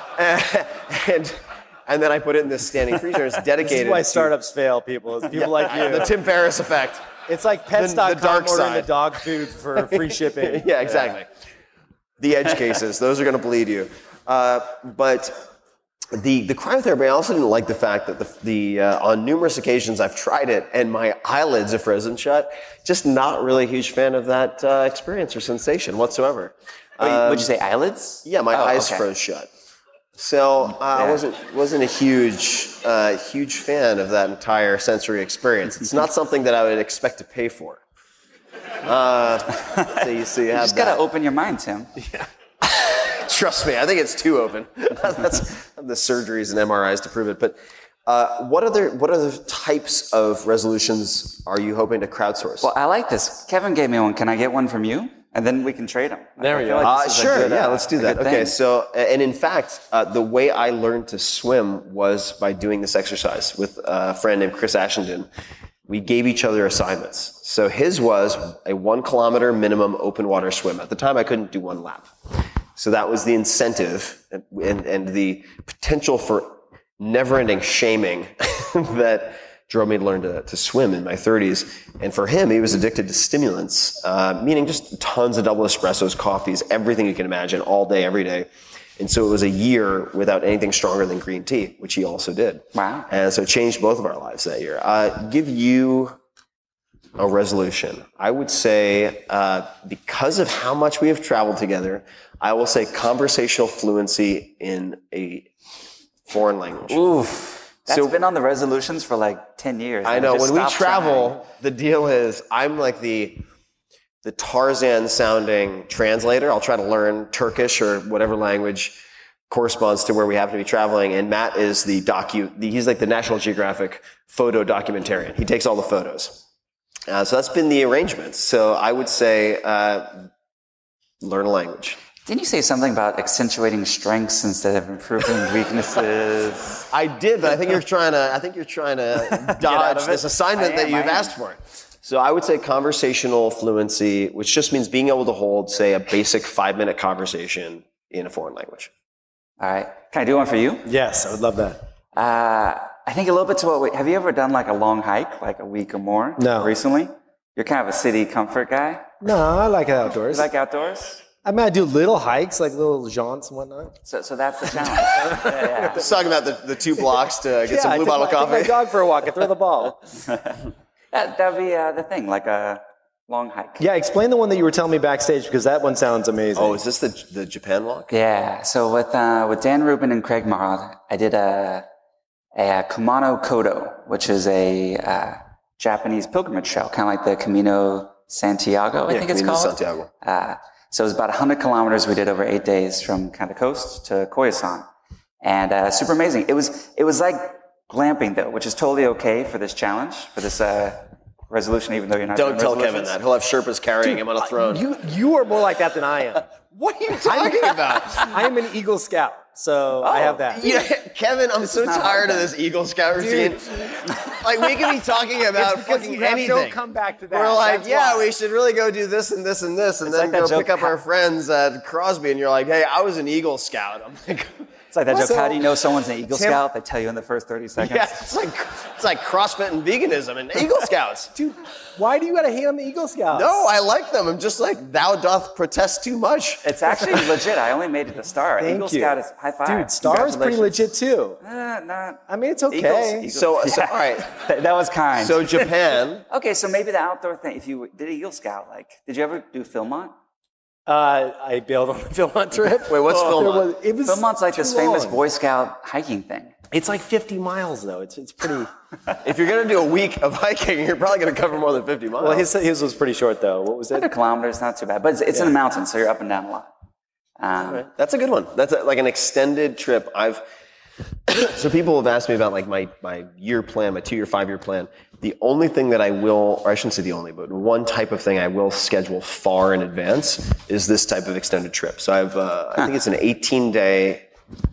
Speaker 8: And and then I put it in this standing freezer. It's dedicated.
Speaker 10: This is why
Speaker 8: to-
Speaker 10: startups fail, people. It's people like you.
Speaker 8: The Tim Ferriss effect.
Speaker 10: It's like pets
Speaker 8: the-
Speaker 10: dot
Speaker 8: the
Speaker 10: com
Speaker 8: dark
Speaker 10: ordering
Speaker 8: side.
Speaker 10: the dog food for free shipping.
Speaker 8: Yeah, exactly. The edge cases, those are going to bleed you. Uh, but the the cryotherapy, I also didn't like the fact that the the uh, on numerous occasions I've tried it and my eyelids are frozen shut. Just not really a huge fan of that uh, experience or sensation whatsoever.
Speaker 9: Wait,
Speaker 8: Um,
Speaker 9: would you say eyelids?
Speaker 8: Yeah, my
Speaker 9: Oh,
Speaker 8: eyes
Speaker 9: okay.
Speaker 8: froze shut. So uh, I
Speaker 9: Yeah.
Speaker 8: wasn't wasn't a huge uh, huge fan of that entire sensory experience. It's not something that I would expect to pay for. Uh, so you, so you
Speaker 9: You
Speaker 8: have
Speaker 9: just
Speaker 8: that.
Speaker 9: got to open your mind, Tim.
Speaker 8: Trust me, I think it's too open. That's the surgeries and M R Is to prove it. But uh, what other what other types of resolutions are you hoping to crowdsource?
Speaker 9: Well, I like this. Kevin gave me one. Can I get one from you? And then we can trade them.
Speaker 10: There we go.
Speaker 8: Uh, sure, yeah, let's do that. Okay,
Speaker 9: thing.
Speaker 8: so, and in fact, uh, the way I learned to swim was by doing this exercise with a friend named Chris Ashenden. We gave each other assignments. So his was a one kilometer minimum open water swim. At the time, I couldn't do one lap. So that was the incentive and, and, and the potential for never-ending shaming that drove me to learn to, to swim in my thirties. And for him, he was addicted to stimulants, uh, meaning just tons of double espressos, coffees, everything you can imagine, all day, every day. And so it was a year without anything stronger than green tea, which he also did.
Speaker 9: Wow.
Speaker 8: And so it changed both of our lives that year. Uh, give you a resolution. I would say, uh, because of how much we have traveled together, I will say conversational fluency in a foreign language.
Speaker 9: Oof. That's
Speaker 8: So-
Speaker 9: been on the resolutions for like ten years.
Speaker 8: I
Speaker 9: and
Speaker 8: know
Speaker 9: just
Speaker 8: when we
Speaker 9: stopped
Speaker 8: travel,
Speaker 9: trying.
Speaker 8: the deal is I'm like the the Tarzan sounding translator. I'll try to learn Turkish or whatever language corresponds to where we happen to be traveling. And Matt is the docu. The, he's like the National Geographic photo documentarian. He takes all the photos. Uh, so that's been the arrangement. So I would say uh, learn a language.
Speaker 9: Didn't you say something about accentuating strengths instead of improving weaknesses?
Speaker 8: I did, but I think you're trying to. I think you're trying to dodge
Speaker 9: of
Speaker 8: this
Speaker 9: it.
Speaker 8: assignment
Speaker 9: I
Speaker 8: that
Speaker 9: am,
Speaker 8: you've
Speaker 9: I am.
Speaker 8: asked for. So I would say conversational fluency, which just means being able to hold, say, a basic five-minute conversation in a foreign language.
Speaker 9: All right. Can I do one for you?
Speaker 10: Yes, I would love that.
Speaker 9: Uh, I think a little bit to what we, have you ever done like a long hike, like a week or more?
Speaker 10: No.
Speaker 9: Recently? You're kind of a city comfort guy.
Speaker 10: No, I like it
Speaker 9: You
Speaker 10: outdoors.
Speaker 9: like outdoors?
Speaker 10: I mean, I do little hikes, like little jaunts and whatnot.
Speaker 9: So, so that's the challenge. yeah, yeah.
Speaker 8: Just talking about the, the two blocks to get some
Speaker 10: I
Speaker 8: blue
Speaker 10: take
Speaker 8: bottle
Speaker 10: my, take
Speaker 8: coffee.
Speaker 10: my dog for a walk and throw the ball.
Speaker 9: That that would be uh, the thing, like a long hike.
Speaker 10: Yeah, explain the one that you were telling me backstage because that one sounds amazing.
Speaker 8: Oh, is this the the Japan walk?
Speaker 9: Yeah. So with uh, with Dan Rubin and Craig Marad, I did a a Kumano Kodo, which is a uh, Japanese pilgrimage trail, kind of like the Camino Santiago, I
Speaker 8: Yeah,
Speaker 9: think it's
Speaker 8: Camino
Speaker 9: called.
Speaker 8: Santiago.
Speaker 9: Uh, so it was about one hundred kilometers we did over eight days from kind of coast to Koyasan. And uh, super amazing. It was it was like glamping, though, which is totally okay for this challenge, for this uh, resolution, even though you're not
Speaker 8: Don't
Speaker 9: doing
Speaker 8: tell Kevin
Speaker 9: resolutions.
Speaker 8: that. He'll have Sherpas carrying him on a throne.
Speaker 10: You you are more like that than I am.
Speaker 8: What are you talking about?
Speaker 10: I am an Eagle Scout. So I have that.
Speaker 8: Yeah, Kevin, I'm so
Speaker 9: not
Speaker 8: tired of
Speaker 9: hard.
Speaker 8: this Eagle Scout routine. Like, we could be talking about
Speaker 10: Because
Speaker 8: fucking
Speaker 10: you have
Speaker 8: anything.
Speaker 10: no come back to that.
Speaker 8: We're like,
Speaker 10: That's
Speaker 8: yeah,
Speaker 10: why.
Speaker 8: we should really go do this and this and this, and
Speaker 9: It's
Speaker 8: then
Speaker 9: like that
Speaker 8: go pick
Speaker 9: joke,
Speaker 8: up our
Speaker 9: how-
Speaker 8: friends at Crosby, and you're like, hey, I was an Eagle Scout. I'm like,
Speaker 9: It's like that joke.
Speaker 8: So-
Speaker 9: How do you know someone's an Eagle
Speaker 8: Tim-
Speaker 9: Scout? They tell you in the first thirty seconds.
Speaker 8: yeah, it's like it's like CrossFit and veganism and Eagle Scouts.
Speaker 10: Dude, why do you gotta hate on the Eagle Scouts?
Speaker 8: No, I like them. I'm just like, thou doth protest too much.
Speaker 9: It's actually legit. I only made it to Star.
Speaker 10: Thank
Speaker 9: Eagle
Speaker 10: you.
Speaker 9: Scout is high five.
Speaker 10: Dude, Star is pretty legit too.
Speaker 9: Uh, not.
Speaker 10: I mean, it's okay.
Speaker 9: Eagles, Eagles.
Speaker 8: So, so
Speaker 9: Yeah.
Speaker 8: all right.
Speaker 9: That, that was kind.
Speaker 8: So Japan.
Speaker 9: okay, so maybe the outdoor thing. If you did Eagle Scout, like, did you ever do Philmont?
Speaker 10: Uh, I bailed on the Philmont trip.
Speaker 8: Wait, what's
Speaker 10: There
Speaker 8: Philmont?
Speaker 10: was- it was
Speaker 9: Philmont's like
Speaker 10: too
Speaker 9: this famous
Speaker 10: long.
Speaker 9: Boy Scout hiking thing.
Speaker 10: It's like fifty miles though. It's it's pretty.
Speaker 8: If you're gonna do a week of hiking, you're probably gonna cover more than fifty miles.
Speaker 10: Well, his his was pretty short though. What was it?
Speaker 9: Hundred kilometers, not too bad, but it's, it's in the mountains, so you're up and down a lot. Um,
Speaker 8: That's a good one. That's a, like an extended trip. I've so people have asked me about like my my year plan, my two year, five year plan. The only thing that I will, or I shouldn't say the only, but one type of thing I will schedule far in advance is this type of extended trip. So I've uh, I think it's an eighteen day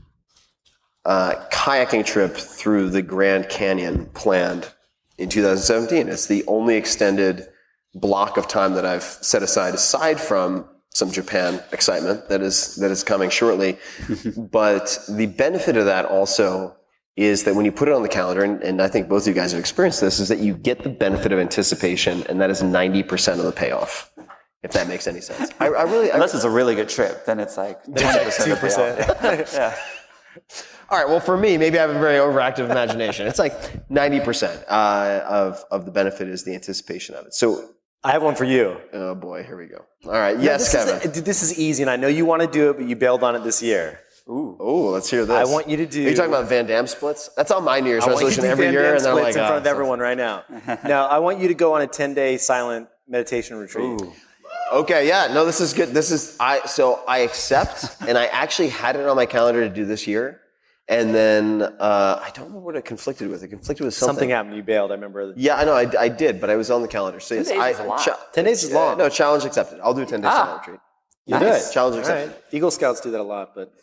Speaker 8: uh, kayaking trip through the Grand Canyon planned in two thousand seventeen. It's the only extended block of time that I've set aside, aside from some Japan excitement that is that is coming shortly. But the benefit of that also is that when you put it on the calendar, and, and I think both of you guys have experienced this, is that you get the benefit of anticipation, and that is ninety percent of the payoff, if that makes any sense. I, I really, I,
Speaker 9: unless it's a really good trip, then it's like twenty percent.
Speaker 10: Two percent.
Speaker 9: Yeah.
Speaker 8: all right, well, for me, maybe I have a very overactive imagination. It's like ninety percent uh, of, of the benefit is the anticipation of it. So,
Speaker 10: I have one for you.
Speaker 8: oh boy, here we go. All right, yes,
Speaker 10: this
Speaker 8: Kevin.
Speaker 10: Is a, this is easy, and I know you want to do it, but you bailed on it this year.
Speaker 8: Ooh, oh, let's hear this.
Speaker 10: I want you to do.
Speaker 8: Are you talking about Van Damme splits? That's on my New Year's
Speaker 10: I want you
Speaker 8: resolution
Speaker 10: to do
Speaker 8: every
Speaker 10: Van
Speaker 8: year,
Speaker 10: Damme
Speaker 8: and they're
Speaker 10: splits
Speaker 8: like,
Speaker 10: in front
Speaker 8: oh,
Speaker 10: of everyone right now. Now, I want you to go on a ten day silent meditation retreat.
Speaker 9: Ooh.
Speaker 8: Okay, yeah, no, this is good. This is I. So I accept, and I actually had it on my calendar to do this year, and then uh, I don't remember what it conflicted with. It conflicted with something.
Speaker 10: Something happened. You bailed. I remember.
Speaker 8: Yeah, I know, I, I did, but I was on the calendar. So yes,
Speaker 9: days
Speaker 8: I,
Speaker 9: is a lot.
Speaker 8: cha-
Speaker 10: ten days is long.
Speaker 8: No, challenge accepted. I'll do a ten day
Speaker 9: Ah.
Speaker 8: silent retreat.
Speaker 10: You
Speaker 9: Nice.
Speaker 10: do it.
Speaker 8: Challenge
Speaker 10: All
Speaker 8: accepted.
Speaker 10: right. Eagle Scouts do that a lot, but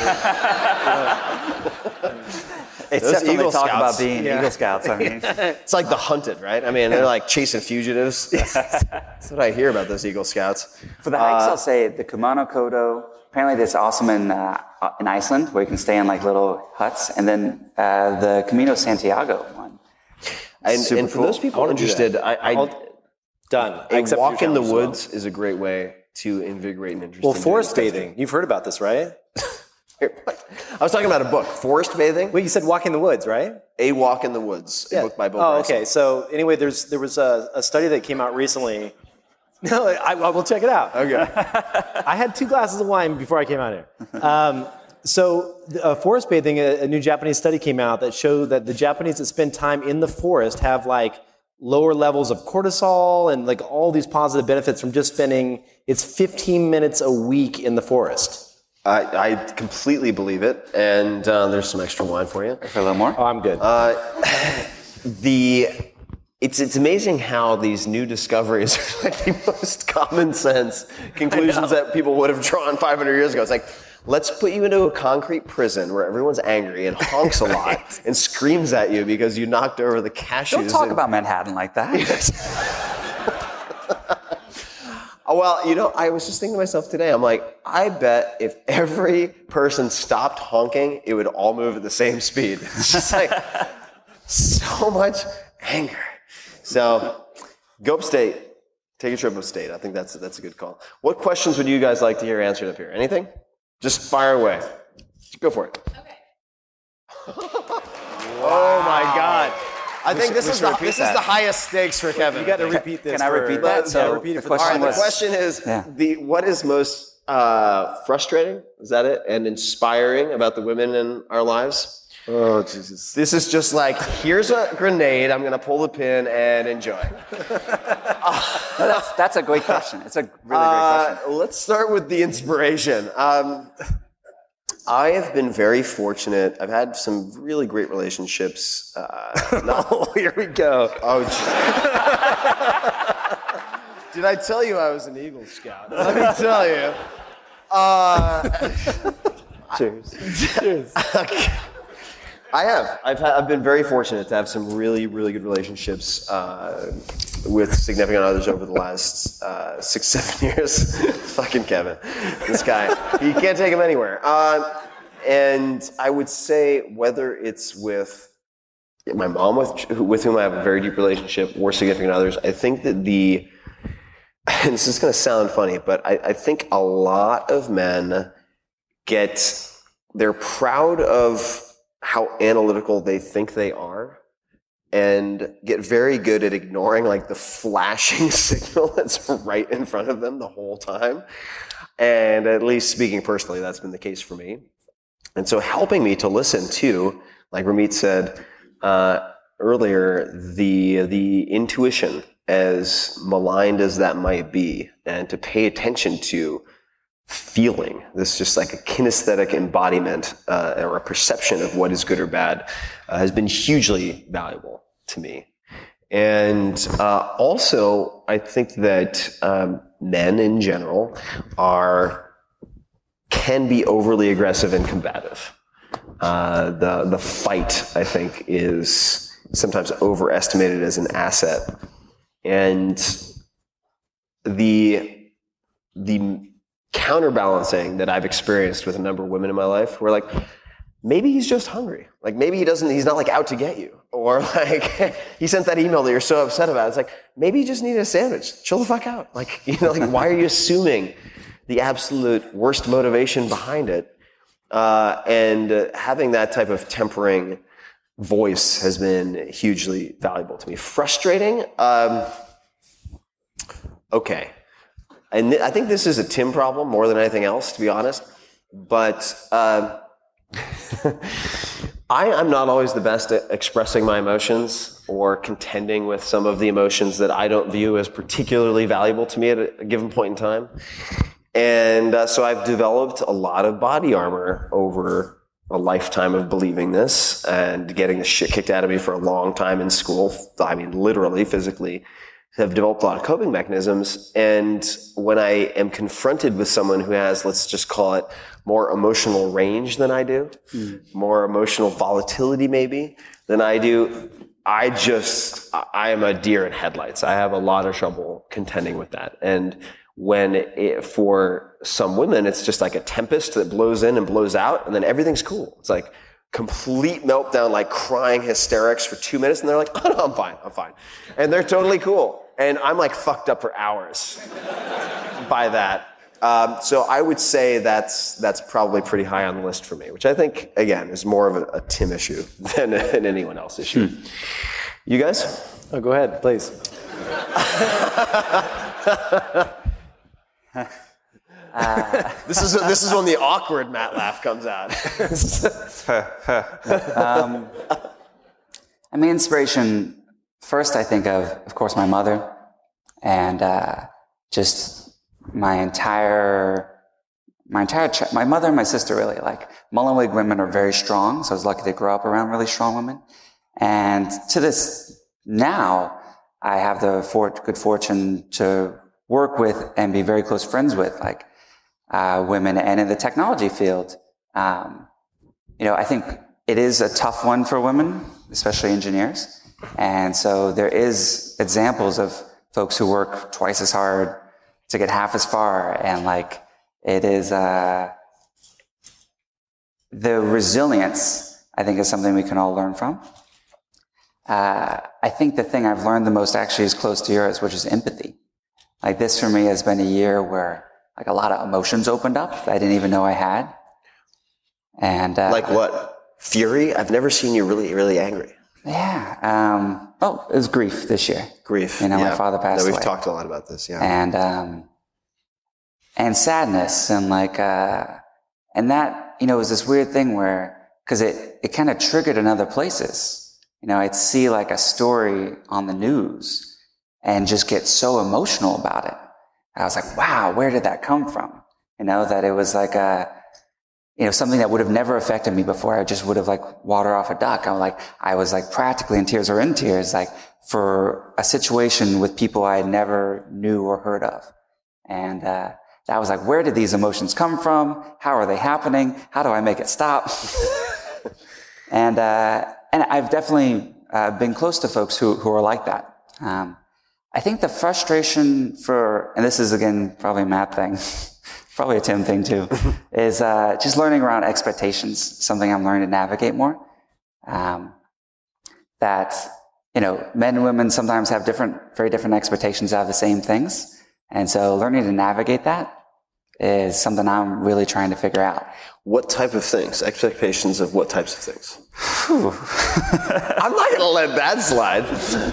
Speaker 9: It's
Speaker 8: Those
Speaker 9: definitely
Speaker 8: Eagle
Speaker 9: talk
Speaker 8: Scouts.
Speaker 9: about being
Speaker 10: Yeah.
Speaker 9: Eagle Scouts. I mean,
Speaker 8: It's like the hunted, right? I mean, they're like chasing fugitives. That's what I hear about those Eagle Scouts.
Speaker 9: for the hikes,
Speaker 8: Uh,
Speaker 9: I'll say the Kumano Kodo. Apparently, that's awesome in uh, in Iceland, where you can stay in like little huts, and then uh, the Camino Santiago one.
Speaker 8: And,
Speaker 9: Super
Speaker 8: and for
Speaker 9: cool.
Speaker 8: those
Speaker 10: I
Speaker 8: people
Speaker 10: wanna do that.
Speaker 8: interested, I, I
Speaker 10: I'll- done. I
Speaker 8: a
Speaker 10: accept
Speaker 8: walk
Speaker 10: your
Speaker 8: in the
Speaker 10: challenge as well.
Speaker 8: woods is a great way to invigorate an interest.
Speaker 10: Well,
Speaker 8: in
Speaker 10: forest
Speaker 8: doing
Speaker 10: bathing. You've heard about this, right?
Speaker 8: I was talking about a book, Forest Bathing,
Speaker 10: Well, you said walk in the woods, right?
Speaker 8: A Walk in the Woods, a book by Bill
Speaker 10: Oh,
Speaker 8: Bryson.
Speaker 10: okay. So anyway, there's there was a, a study that came out recently. No, I, I will check it out.
Speaker 8: Okay.
Speaker 10: I had two glasses of wine before I came out here. Um, so uh, forest bathing, a, a new Japanese study came out that showed that the Japanese that spend time in the forest have like lower levels of cortisol and like all these positive benefits from just spending, it's fifteen minutes a week in the forest.
Speaker 8: I, I completely believe it, and uh, there's some extra wine for you.
Speaker 9: For a little more.
Speaker 10: Oh, I'm good.
Speaker 8: Uh, the it's it's amazing how these new discoveries are like the most common sense conclusions that people would have drawn five hundred years ago. It's like, let's put you into a concrete prison where everyone's angry and honks a lot and screams at you because you knocked over the cashews.
Speaker 9: Don't talk
Speaker 8: and-
Speaker 9: about Manhattan like that.
Speaker 8: Oh, well, you know, I was just thinking to myself today, I'm like, I bet if every person stopped honking, it would all move at the same speed. It's just like so much anger. So go upstate, take a trip upstate. I think that's that's a good call. What questions would you guys like to hear answered up here? Anything? Just fire away. Go for it. Okay. Oh my God. I think this
Speaker 9: we
Speaker 8: is
Speaker 9: should
Speaker 8: the
Speaker 9: repeat
Speaker 8: this
Speaker 9: that.
Speaker 8: is the highest stakes for Kevin.
Speaker 10: You got to repeat this.
Speaker 9: Can I
Speaker 10: for-
Speaker 9: repeat that?
Speaker 10: Yeah,
Speaker 9: So
Speaker 10: repeat
Speaker 9: the
Speaker 10: it for
Speaker 9: question
Speaker 8: All right, the
Speaker 9: was-
Speaker 8: question is
Speaker 9: Yeah.
Speaker 8: the what is most uh, frustrating? Is that it? And inspiring about the women in our lives?
Speaker 10: Oh, Jesus.
Speaker 8: This is just like, here's a grenade. I'm gonna pull the pin and enjoy.
Speaker 9: No, that's that's a great question. It's a really great
Speaker 8: Uh,
Speaker 9: question.
Speaker 8: let's start with the inspiration. Um, I have been very fortunate. I've had some really great relationships. Uh, not,
Speaker 10: Oh, here we go.
Speaker 8: oh, geez. Did I tell you I was an Eagle Scout? Let me tell you. Uh,
Speaker 10: Cheers. Cheers.
Speaker 8: I have. I've had, I've been very fortunate to have some really, really good relationships uh, with significant others over the last uh, six, seven years. Fucking Kevin, this guy. You can't take him anywhere. Uh, and I would say whether it's with my mom, with with whom I have a very deep relationship, or significant others, I think that the, and this is going to sound funny, but I, I think a lot of men get, they're proud of how analytical they think they are, and get very good at ignoring like the flashing signal that's right in front of them the whole time. And at least speaking personally, that's been the case for me. And so helping me to listen to, like Ramit said uh, earlier, the the intuition, as maligned as that might be, and to pay attention to feeling, this just like a kinesthetic embodiment uh, or a perception of what is good or bad, uh, has been hugely valuable to me. And uh, also, I think that um, men in general are can be overly aggressive and combative. Uh, the the fight, I think, is sometimes overestimated as an asset, and the the counterbalancing that I've experienced with a number of women in my life, where like, maybe he's just hungry. Like maybe he doesn't, he's not like out to get you. Or like, he sent that email that you're so upset about. It's like, maybe you just needed a sandwich. Chill the fuck out. Like, you know, like why are you assuming the absolute worst motivation behind it? Uh, and uh, having that type of tempering voice has been hugely valuable to me. Frustrating? Um, okay. And th- I think this is a Tim problem more than anything else, to be honest. But uh, I, I'm not always the best at expressing my emotions or contending with some of the emotions that I don't view as particularly valuable to me at a, a given point in time. And uh, so I've developed a lot of body armor over a lifetime of believing this and getting the shit kicked out of me for a long time in school. I mean, literally, physically. Have developed a lot of coping mechanisms. And when I am confronted with someone who has, let's just call it, more emotional range than I do, mm. more emotional volatility maybe than I do, I just, I am a deer in headlights. I have a lot of trouble contending with that. And when it, for some women, it's just like a tempest that blows in and blows out, and then everything's cool. It's like complete meltdown, like crying hysterics for two minutes, and they're like, oh no, I'm fine, I'm fine. And they're totally cool. And I'm like fucked up for hours by that. Um, so I would say that's that's probably pretty high on the list for me, which I think, again, is more of a, a Tim issue than an anyone else issue. Hmm. You guys?
Speaker 10: Oh, go ahead, please.
Speaker 9: uh,
Speaker 8: this is this is when the awkward Matt laugh comes out.
Speaker 9: um, I mean, inspiration. First, I think of, of course, my mother, and uh, just my entire, my entire, ch- my mother and my sister really, like, Mullenweg women are very strong, so I was lucky to grow up around really strong women. And to this, now, I have the for- good fortune to work with and be very close friends with, like, uh, women, and in the technology field. Um, you know, I think it is a tough one for women, especially engineers. And so there is examples of folks who work twice as hard to get half as far. And like, it is, uh, the resilience, I think, is something we can all learn from. Uh, I think the thing I've learned the most actually is close to yours, which is empathy. Like this for me has been a year where like a lot of emotions opened up that I didn't even know I had. And, uh,
Speaker 8: like what? Fury? I've never seen you really, really angry.
Speaker 9: Yeah. Um, oh, it was grief this year.
Speaker 8: Grief.
Speaker 9: You know,
Speaker 8: yeah.
Speaker 9: my father passed
Speaker 8: no, we've
Speaker 9: away.
Speaker 8: We've talked a lot about this, yeah.
Speaker 9: And, um, and sadness and like, uh, and that, you know, was this weird thing where, cause it, it kind of triggered in other places. You know, I'd see like a story on the news and just get so emotional about it. I was like, wow, where did that come from? You know, that it was like a, you know, something that would have never affected me before. I just would have like water off a duck. I'm like, I was like practically in tears or in tears, like for a situation with people I never knew or heard of. And, uh, that was like, where did these emotions come from? How are they happening? How do I make it stop? and uh, and I've definitely uh, been close to folks who who are like that. Um, I think the frustration for, and this is again probably a Matt thing, probably a Tim thing too, is uh, just learning around expectations. Something I'm learning to navigate more. Um, that you know, men and women sometimes have different, very different expectations out of the same things. And so learning to navigate that is something I'm really trying to figure out.
Speaker 8: What type of things? Expectations of what types of things? I'm not going to let that slide.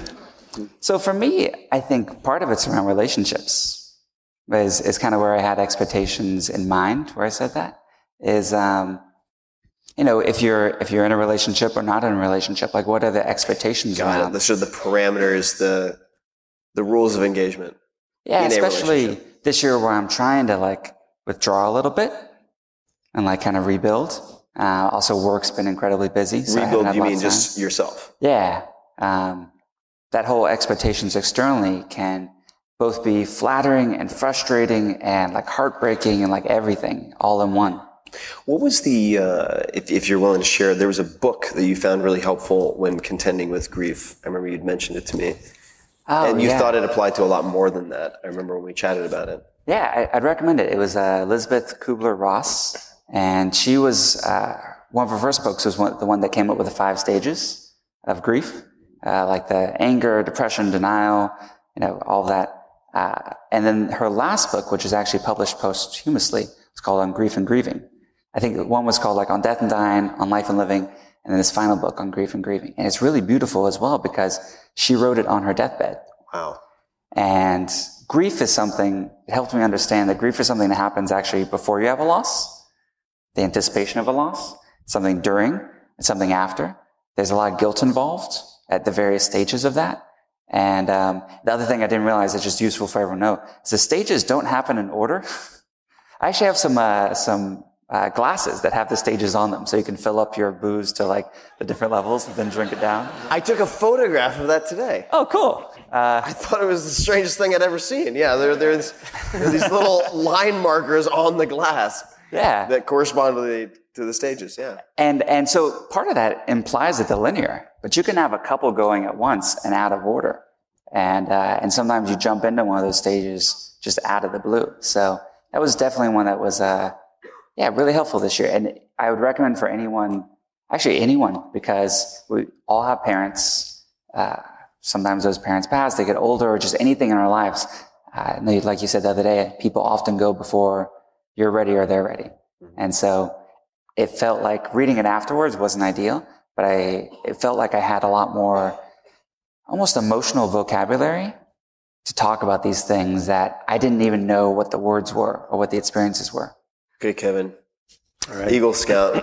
Speaker 9: So for me, I think part of it's around relationships is, is kind of where I had expectations in mind, where I said that is, um, you know, if you're, if you're in a relationship or not in a relationship, like what are the expectations
Speaker 8: Got
Speaker 9: around?
Speaker 8: it. Those are the parameters, the, the rules of engagement.
Speaker 9: Yeah, especially this year where I'm trying to like withdraw a little bit and like kind of rebuild. Uh, also work's been incredibly busy. So
Speaker 8: rebuild, you mean just yourself?
Speaker 9: Yeah. Um, that whole expectations externally can both be flattering and frustrating and like heartbreaking and like everything all in one.
Speaker 8: What was the, uh, if, if you're willing to share, there was a book that you found really helpful when contending with grief. I remember you'd mentioned it to me.
Speaker 9: Oh,
Speaker 8: and you
Speaker 9: yeah.
Speaker 8: thought it applied to a lot more than that. I remember when we chatted about it.
Speaker 9: Yeah, I, I'd recommend it. It was uh, Elizabeth Kubler-Ross, and she was, uh, one of her first books was one, the one that came up with the five stages of grief, uh, like the anger, depression, denial, you know, all of that. Uh, and then her last book, which was actually published posthumously, was called On Grief and Grieving. I think one was called like On Death and Dying, On Life and Living, and then this final book on Grief and Grieving. And it's really beautiful as well because she wrote it on her deathbed.
Speaker 8: Wow.
Speaker 9: And grief is something, it helped me understand that grief is something that happens actually before you have a loss, the anticipation of a loss, something during, and something after. There's a lot of guilt involved at the various stages of that. And um, the other thing I didn't realize that's just useful for everyone to know is the stages don't happen in order. I actually have some uh, some uh, glasses that have the stages on them, so you can fill up your booze to like the different levels and then drink it down.
Speaker 8: I took a photograph of that today.
Speaker 9: Oh, cool. Uh,
Speaker 8: I thought it was the strangest thing I'd ever seen. Yeah, there, there's, there are these little line markers on the glass.
Speaker 9: Yeah.
Speaker 8: That correspond to the to the stages. Yeah.
Speaker 9: And and so part of that implies that they're linear, but you can have a couple going at once and out of order, and uh, and sometimes you jump into one of those stages just out of the blue. So that was definitely one that was uh yeah really helpful this year, and I would recommend for anyone, actually anyone, because we all have parents. Uh, sometimes those parents pass, they get older, or just anything in our lives. Uh, like you said the other day, people often go before you're ready or they're ready. And so it felt like reading it afterwards wasn't ideal, but I, it felt like I had a lot more almost emotional vocabulary to talk about these things that I didn't even know what the words were or what the experiences were.
Speaker 8: Okay, Kevin.
Speaker 10: All right.
Speaker 8: Eagle Scout.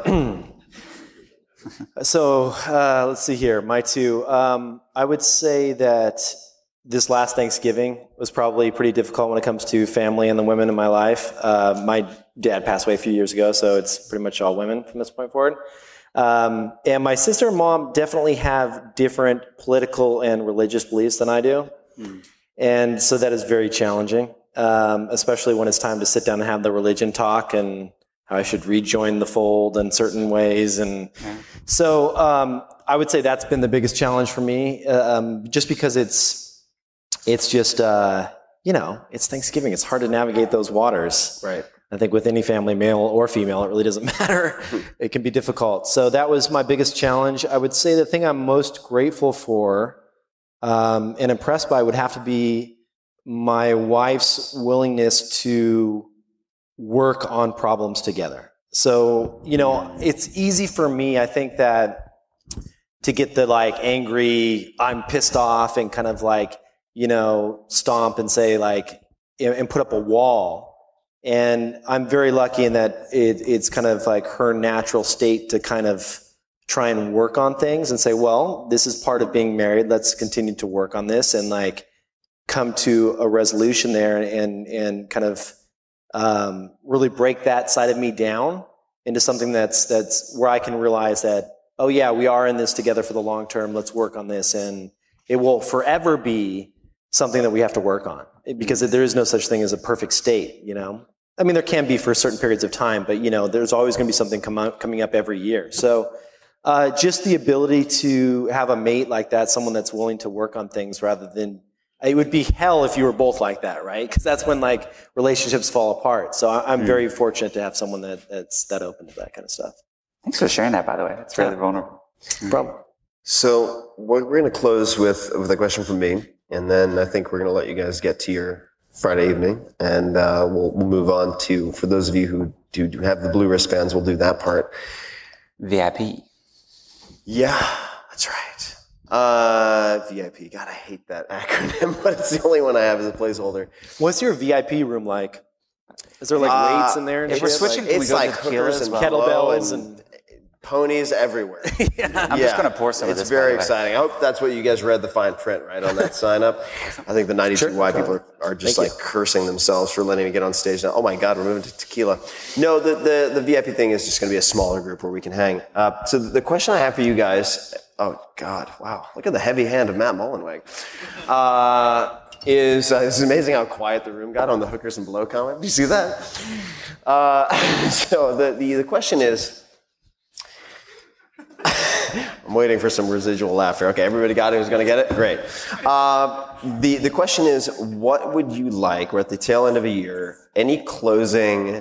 Speaker 10: So uh, let's see here. My two. Um, I would say that this last Thanksgiving was probably pretty difficult when it comes to family and the women in my life. Uh, my dad passed away a few years ago, so it's pretty much all women from this point forward. Um, and my sister and mom definitely have different political and religious beliefs than I do. Mm. And so that is very challenging, um, especially when it's time to sit down and have the religion talk and how I should rejoin the fold in certain ways. And yeah. so um, I would say that's been the biggest challenge for me, um, just because it's it's just, uh, you know, it's Thanksgiving. It's hard to navigate those waters.
Speaker 8: Right.
Speaker 10: I think with any family, male or female, it really doesn't matter. It can be difficult. So that was my biggest challenge. I would say the thing I'm most grateful for um, and impressed by would have to be my wife's willingness to work on problems together. So, you know, it's easy for me, I think, that to get the like angry, I'm pissed off and kind of like, you know, stomp and say like, and put up a wall. And I'm very lucky in that it, it's kind of like her natural state to kind of try and work on things and say, well, this is part of being married. Let's continue to work on this and like come to a resolution there and, and kind of, um, really break that side of me down into something that's, that's where I can realize that, oh yeah, we are in this together for the long term. Let's work on this. And it will forever be something that we have to work on because there is no such thing as a perfect state, you know? I mean, there can be for certain periods of time, but you know, there's always going to be something come out, coming up every year. So uh, just the ability to have a mate like that, someone that's willing to work on things rather than, it would be hell if you were both like that, right? Because that's when like relationships fall apart. So I, I'm mm. very fortunate to have someone that, that's that open to that kind of stuff.
Speaker 9: Thanks for sharing that, by the way. It's really yeah. vulnerable.
Speaker 8: No problem. So we're going to close with, with a question from me, and then I think we're going to let you guys get to your Friday evening, and uh, we'll, we'll move on to, for those of you who do, do have the blue wristbands, we'll do that part.
Speaker 9: V I P.
Speaker 8: Yeah, that's right. Uh, V I P. God, I hate that acronym, but it's the only one I have as a placeholder.
Speaker 10: What's your V I P room like? Is there like uh, weights in there? And
Speaker 9: if
Speaker 10: shit?
Speaker 9: we're switching,
Speaker 10: like,
Speaker 9: can
Speaker 8: it's
Speaker 9: we go
Speaker 8: like
Speaker 9: to
Speaker 8: hookers and
Speaker 10: kettlebells
Speaker 8: and,
Speaker 10: and
Speaker 8: ponies everywhere.
Speaker 9: yeah. I'm
Speaker 8: yeah.
Speaker 9: just going to pour some
Speaker 8: it's
Speaker 9: of this.
Speaker 8: It's very exciting. I hope that's what you guys read the fine print, right, on that sign up. I think the ninety-two Y sure. people are, are just Thank like you. cursing themselves for letting me get on stage now. Oh my God, we're moving to tequila. No, the, the, the V I P thing is just going to be a smaller group where we can hang. Uh, so the question I have for you guys, oh God, wow, look at the heavy hand of Matt Mullenweg. Uh, is uh, it's amazing how quiet the room got on the hookers and blow comment. Do you see that? Uh, so the, the, the question is, I'm waiting for some residual laughter. Okay, everybody got it? Who's going to get it? Great. Uh, the, the question is, what would you like, we're at the tail end of a year, any closing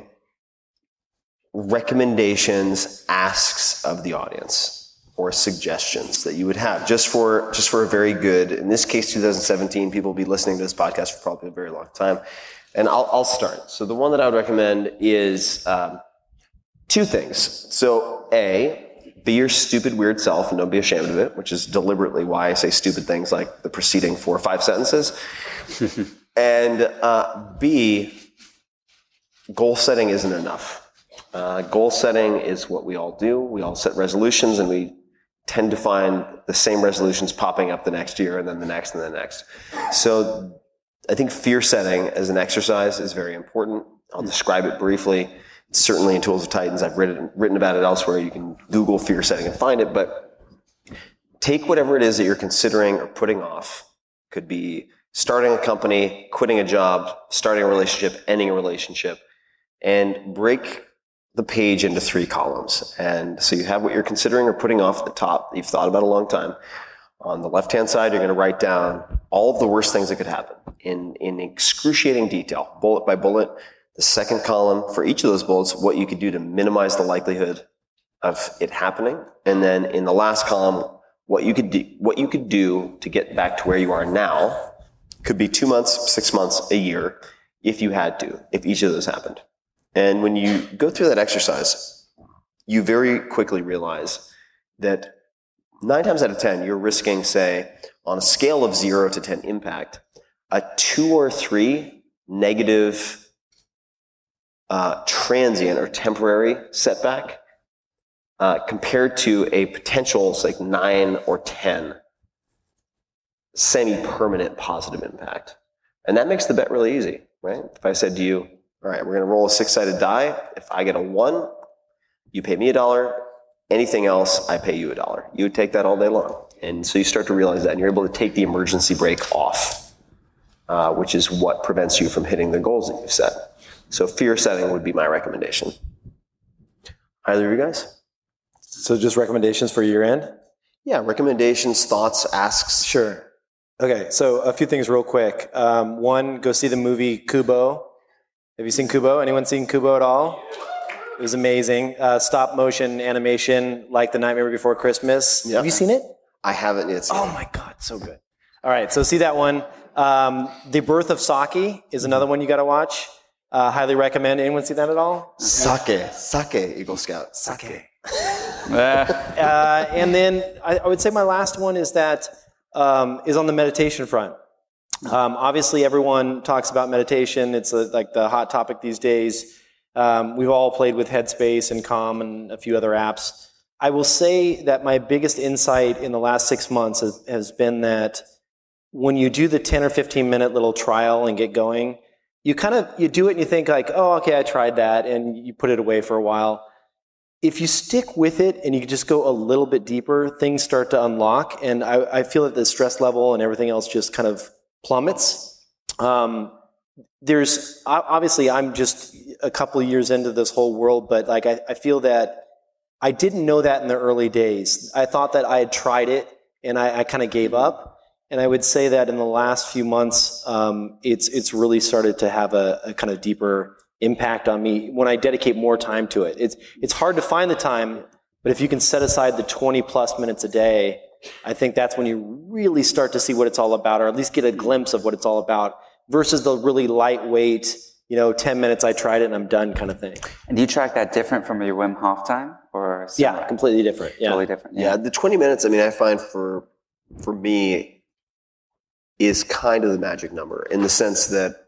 Speaker 8: recommendations, asks of the audience, or suggestions that you would have, just for just for a very good, in this case, two thousand seventeen, people will be listening to this podcast for probably a very long time. And I'll, I'll start. So the one that I would recommend is um, two things. So A, be your stupid, weird self and don't be ashamed of it, which is deliberately why I say stupid things like the preceding four or five sentences. And uh, B, goal setting isn't enough. Uh, goal setting is what we all do. We all set resolutions, and we tend to find the same resolutions popping up the next year and then the next and the next. So I think fear setting as an exercise is very important. I'll describe it briefly. It's certainly in Tools of Titans. I've written, written about it elsewhere. You can Google fear setting and find it, but take whatever it is that you're considering or putting off. Could be starting a company, quitting a job, starting a relationship, ending a relationship, and break the page into three columns. And so you have what you're considering or putting off at the top that you've thought about a long time. On the left-hand side, you're going to write down all of the worst things that could happen in, in excruciating detail, bullet by bullet. The second column, for each of those bullets, what you could do to minimize the likelihood of it happening. And then in the last column, what you could do, what you could do to get back to where you are now. Could be two months, six months, a year, if you had to, if each of those happened. And when you go through that exercise, you very quickly realize that nine times out of ten, you're risking, say, on a scale of zero to ten impact, a two or three negative Uh, transient or temporary setback uh, compared to a potential, say, like nine or ten semi-permanent positive impact. And that makes the bet really easy, right? If I said to you, all right, we're going to roll a six-sided die. If I get a one, you pay me a dollar. Anything else, I pay you a dollar. You would take that all day long. And so you start to realize that, and you're able to take the emergency brake off, uh, which is what prevents you from hitting the goals that you've set. So fear setting would be my recommendation. Either of you guys?
Speaker 10: So just recommendations for year end?
Speaker 8: Yeah, recommendations, thoughts, asks.
Speaker 10: Sure. Okay, so a few things real quick. Um, one, go see the movie Kubo. Have you seen Kubo? Anyone seen Kubo at all? It was amazing. Uh, stop motion animation like The Nightmare Before Christmas. Yep. Have you seen it?
Speaker 8: I haven't yet seen
Speaker 10: oh
Speaker 8: it. Oh
Speaker 10: my God, so good. All right, so see that one. Um, The Birth of Saki is another one you got to watch. Uh, highly recommend. Anyone see that at all?
Speaker 8: Sake. Sake, Eagle Scout.
Speaker 10: Sake. uh, and then I, I would say my last one is that um, is on the meditation front. Um, obviously, everyone talks about meditation. It's a, like the hot topic these days. Um, we've all played with Headspace and Calm and a few other apps. I will say that my biggest insight in the last six months has, has been that when you do the ten or fifteen minute little trial and get going, you kind of, you do it and you think like, oh, okay, I tried that, and you put it away for a while. If you stick with it and you just go a little bit deeper, things start to unlock, and I, I feel that the stress level and everything else just kind of plummets. Um, there's obviously I'm just a couple of years into this whole world, but like I, I feel that I didn't know that in the early days. I thought that I had tried it and I, I kind of gave up. And I would say that in the last few months, um, it's it's really started to have a, a kind of deeper impact on me when I dedicate more time to it. It's it's hard to find the time, but if you can set aside the twenty plus minutes a day, I think that's when you really start to see what it's all about, or at least get a glimpse of what it's all about, versus the really lightweight, you know, ten minutes, I tried it and I'm done kind of thing.
Speaker 9: And do you track that different from your Wim Hof time? Or similar?
Speaker 10: Yeah, completely different. Yeah.
Speaker 9: Totally different.
Speaker 8: Yeah.
Speaker 9: Yeah.
Speaker 8: The twenty minutes, I mean, I find for for me is kind of the magic number in the sense that,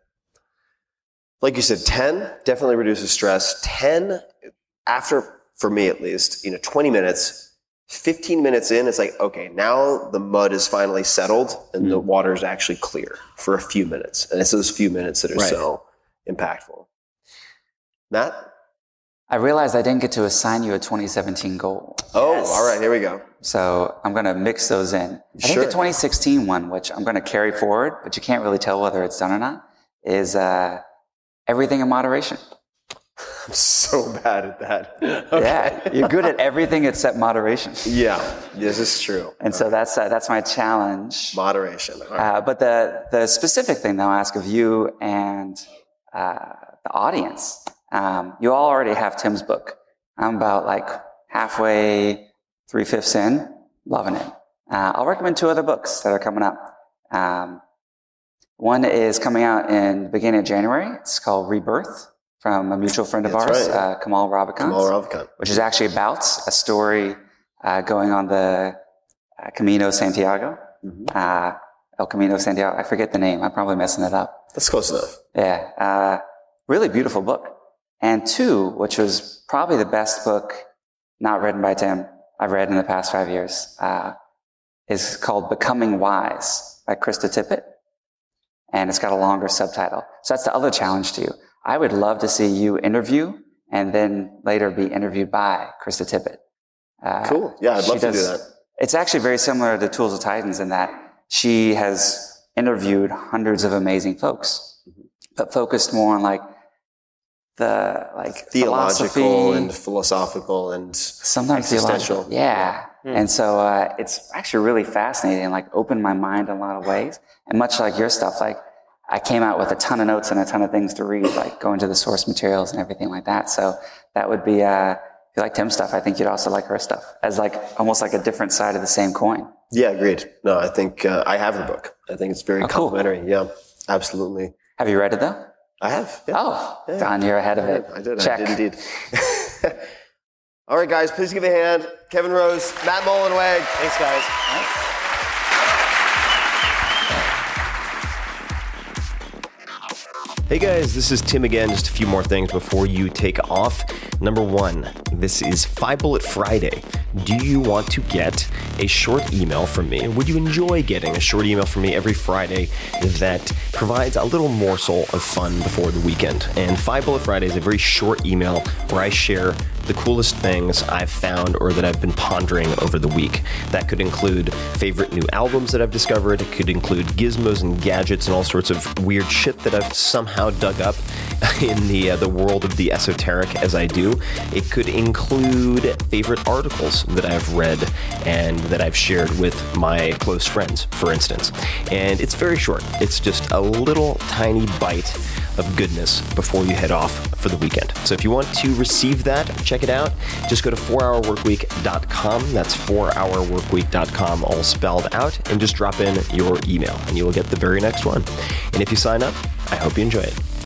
Speaker 8: like you said, ten definitely reduces stress. ten, after, for me at least, you know, twenty minutes, fifteen minutes in, it's like, okay, now the mud is finally settled and mm. the water is actually clear for a few minutes. And it's those few minutes that are right. so impactful. Matt?
Speaker 9: I realized I didn't get to assign you a twenty seventeen goal.
Speaker 8: Oh, yes. All right, here we go.
Speaker 9: So I'm going to mix those in. I
Speaker 8: sure.
Speaker 9: think the twenty sixteen one, which I'm going to carry forward, but you can't really tell whether it's done or not, is uh, everything in moderation.
Speaker 8: I'm so bad at that.
Speaker 9: Okay. Yeah, you're good at everything except moderation.
Speaker 8: Yeah, this is true.
Speaker 9: And so that's uh, that's my challenge.
Speaker 8: Moderation. Right.
Speaker 9: Uh, but the the specific thing that I'll ask of you and uh, the audience, um, you all already have Tim's book. I'm about like halfway, three-fifths in, loving it. Uh, I'll recommend two other books that are coming up. Um, one is coming out in the beginning of January. It's called Rebirth, from a mutual friend of
Speaker 8: That's
Speaker 9: ours,
Speaker 8: right.
Speaker 9: uh, Kamal Ravikant.
Speaker 8: Kamal Ravikant.
Speaker 9: Which is actually about a story uh, going on the uh, Camino Santiago. Mm-hmm. Uh, El Camino Santiago. I forget the name. I'm probably messing it up.
Speaker 8: That's close enough.
Speaker 9: Yeah. Uh, really beautiful book. And two, which was probably the best book not written by Tim I've read in the past five years, uh, is called Becoming Wise by Krista Tippett. And it's got a longer subtitle. So that's the other challenge to you. I would love to see you interview and then later be interviewed by Krista Tippett. Uh,
Speaker 8: cool. Yeah, I'd love to do that.
Speaker 9: It's actually very similar to Tools of Titans in that she has interviewed hundreds of amazing folks, but focused more on like the like
Speaker 8: theological
Speaker 9: philosophy,
Speaker 8: and philosophical and
Speaker 9: sometimes theological. Yeah. yeah. Mm. And so uh, it's actually really fascinating and like opened my mind in a lot of ways. And much like your stuff, like I came out with a ton of notes and a ton of things to read, like going to the source materials and everything like that. So that would be, uh, if you like Tim's stuff, I think you'd also like her stuff as like almost like a different side of the same coin.
Speaker 8: Yeah, agreed. No, I think uh, I have her book. I think it's very
Speaker 9: oh, cool.
Speaker 8: complimentary. Yeah, absolutely.
Speaker 9: Have you read it though?
Speaker 8: I have. Yeah.
Speaker 9: Oh,
Speaker 8: yeah.
Speaker 9: Don, you're ahead of
Speaker 8: I
Speaker 9: it.
Speaker 8: did. I did.
Speaker 9: Check.
Speaker 8: I did indeed. All right, guys, please give a hand. Kevin Rose, Matt Mullenweg.
Speaker 10: Thanks, guys. Thanks.
Speaker 7: Hey guys, this is Tim again. Just a few more things before you take off. Number one, this is Five Bullet Friday. Do you want to get a short email from me? Would you enjoy getting a short email from me every Friday that provides a little morsel of fun before the weekend? And Five Bullet Friday is a very short email where I share the coolest things I've found or that I've been pondering over the week. That could include favorite new albums that I've discovered. It could include gizmos and gadgets and all sorts of weird shit that I've somehow dug up in the uh, the world of the esoteric as I do. It could include favorite articles that I've read and that I've shared with my close friends, for instance. And it's very short. It's just a little tiny bite of goodness before you head off for the weekend. So if you want to receive that, check it out. Just go to four hour work week dot com. That's four hour work week dot com, all spelled out, and just drop in your email and you will get the very next one. And if you sign up, I hope you enjoy it.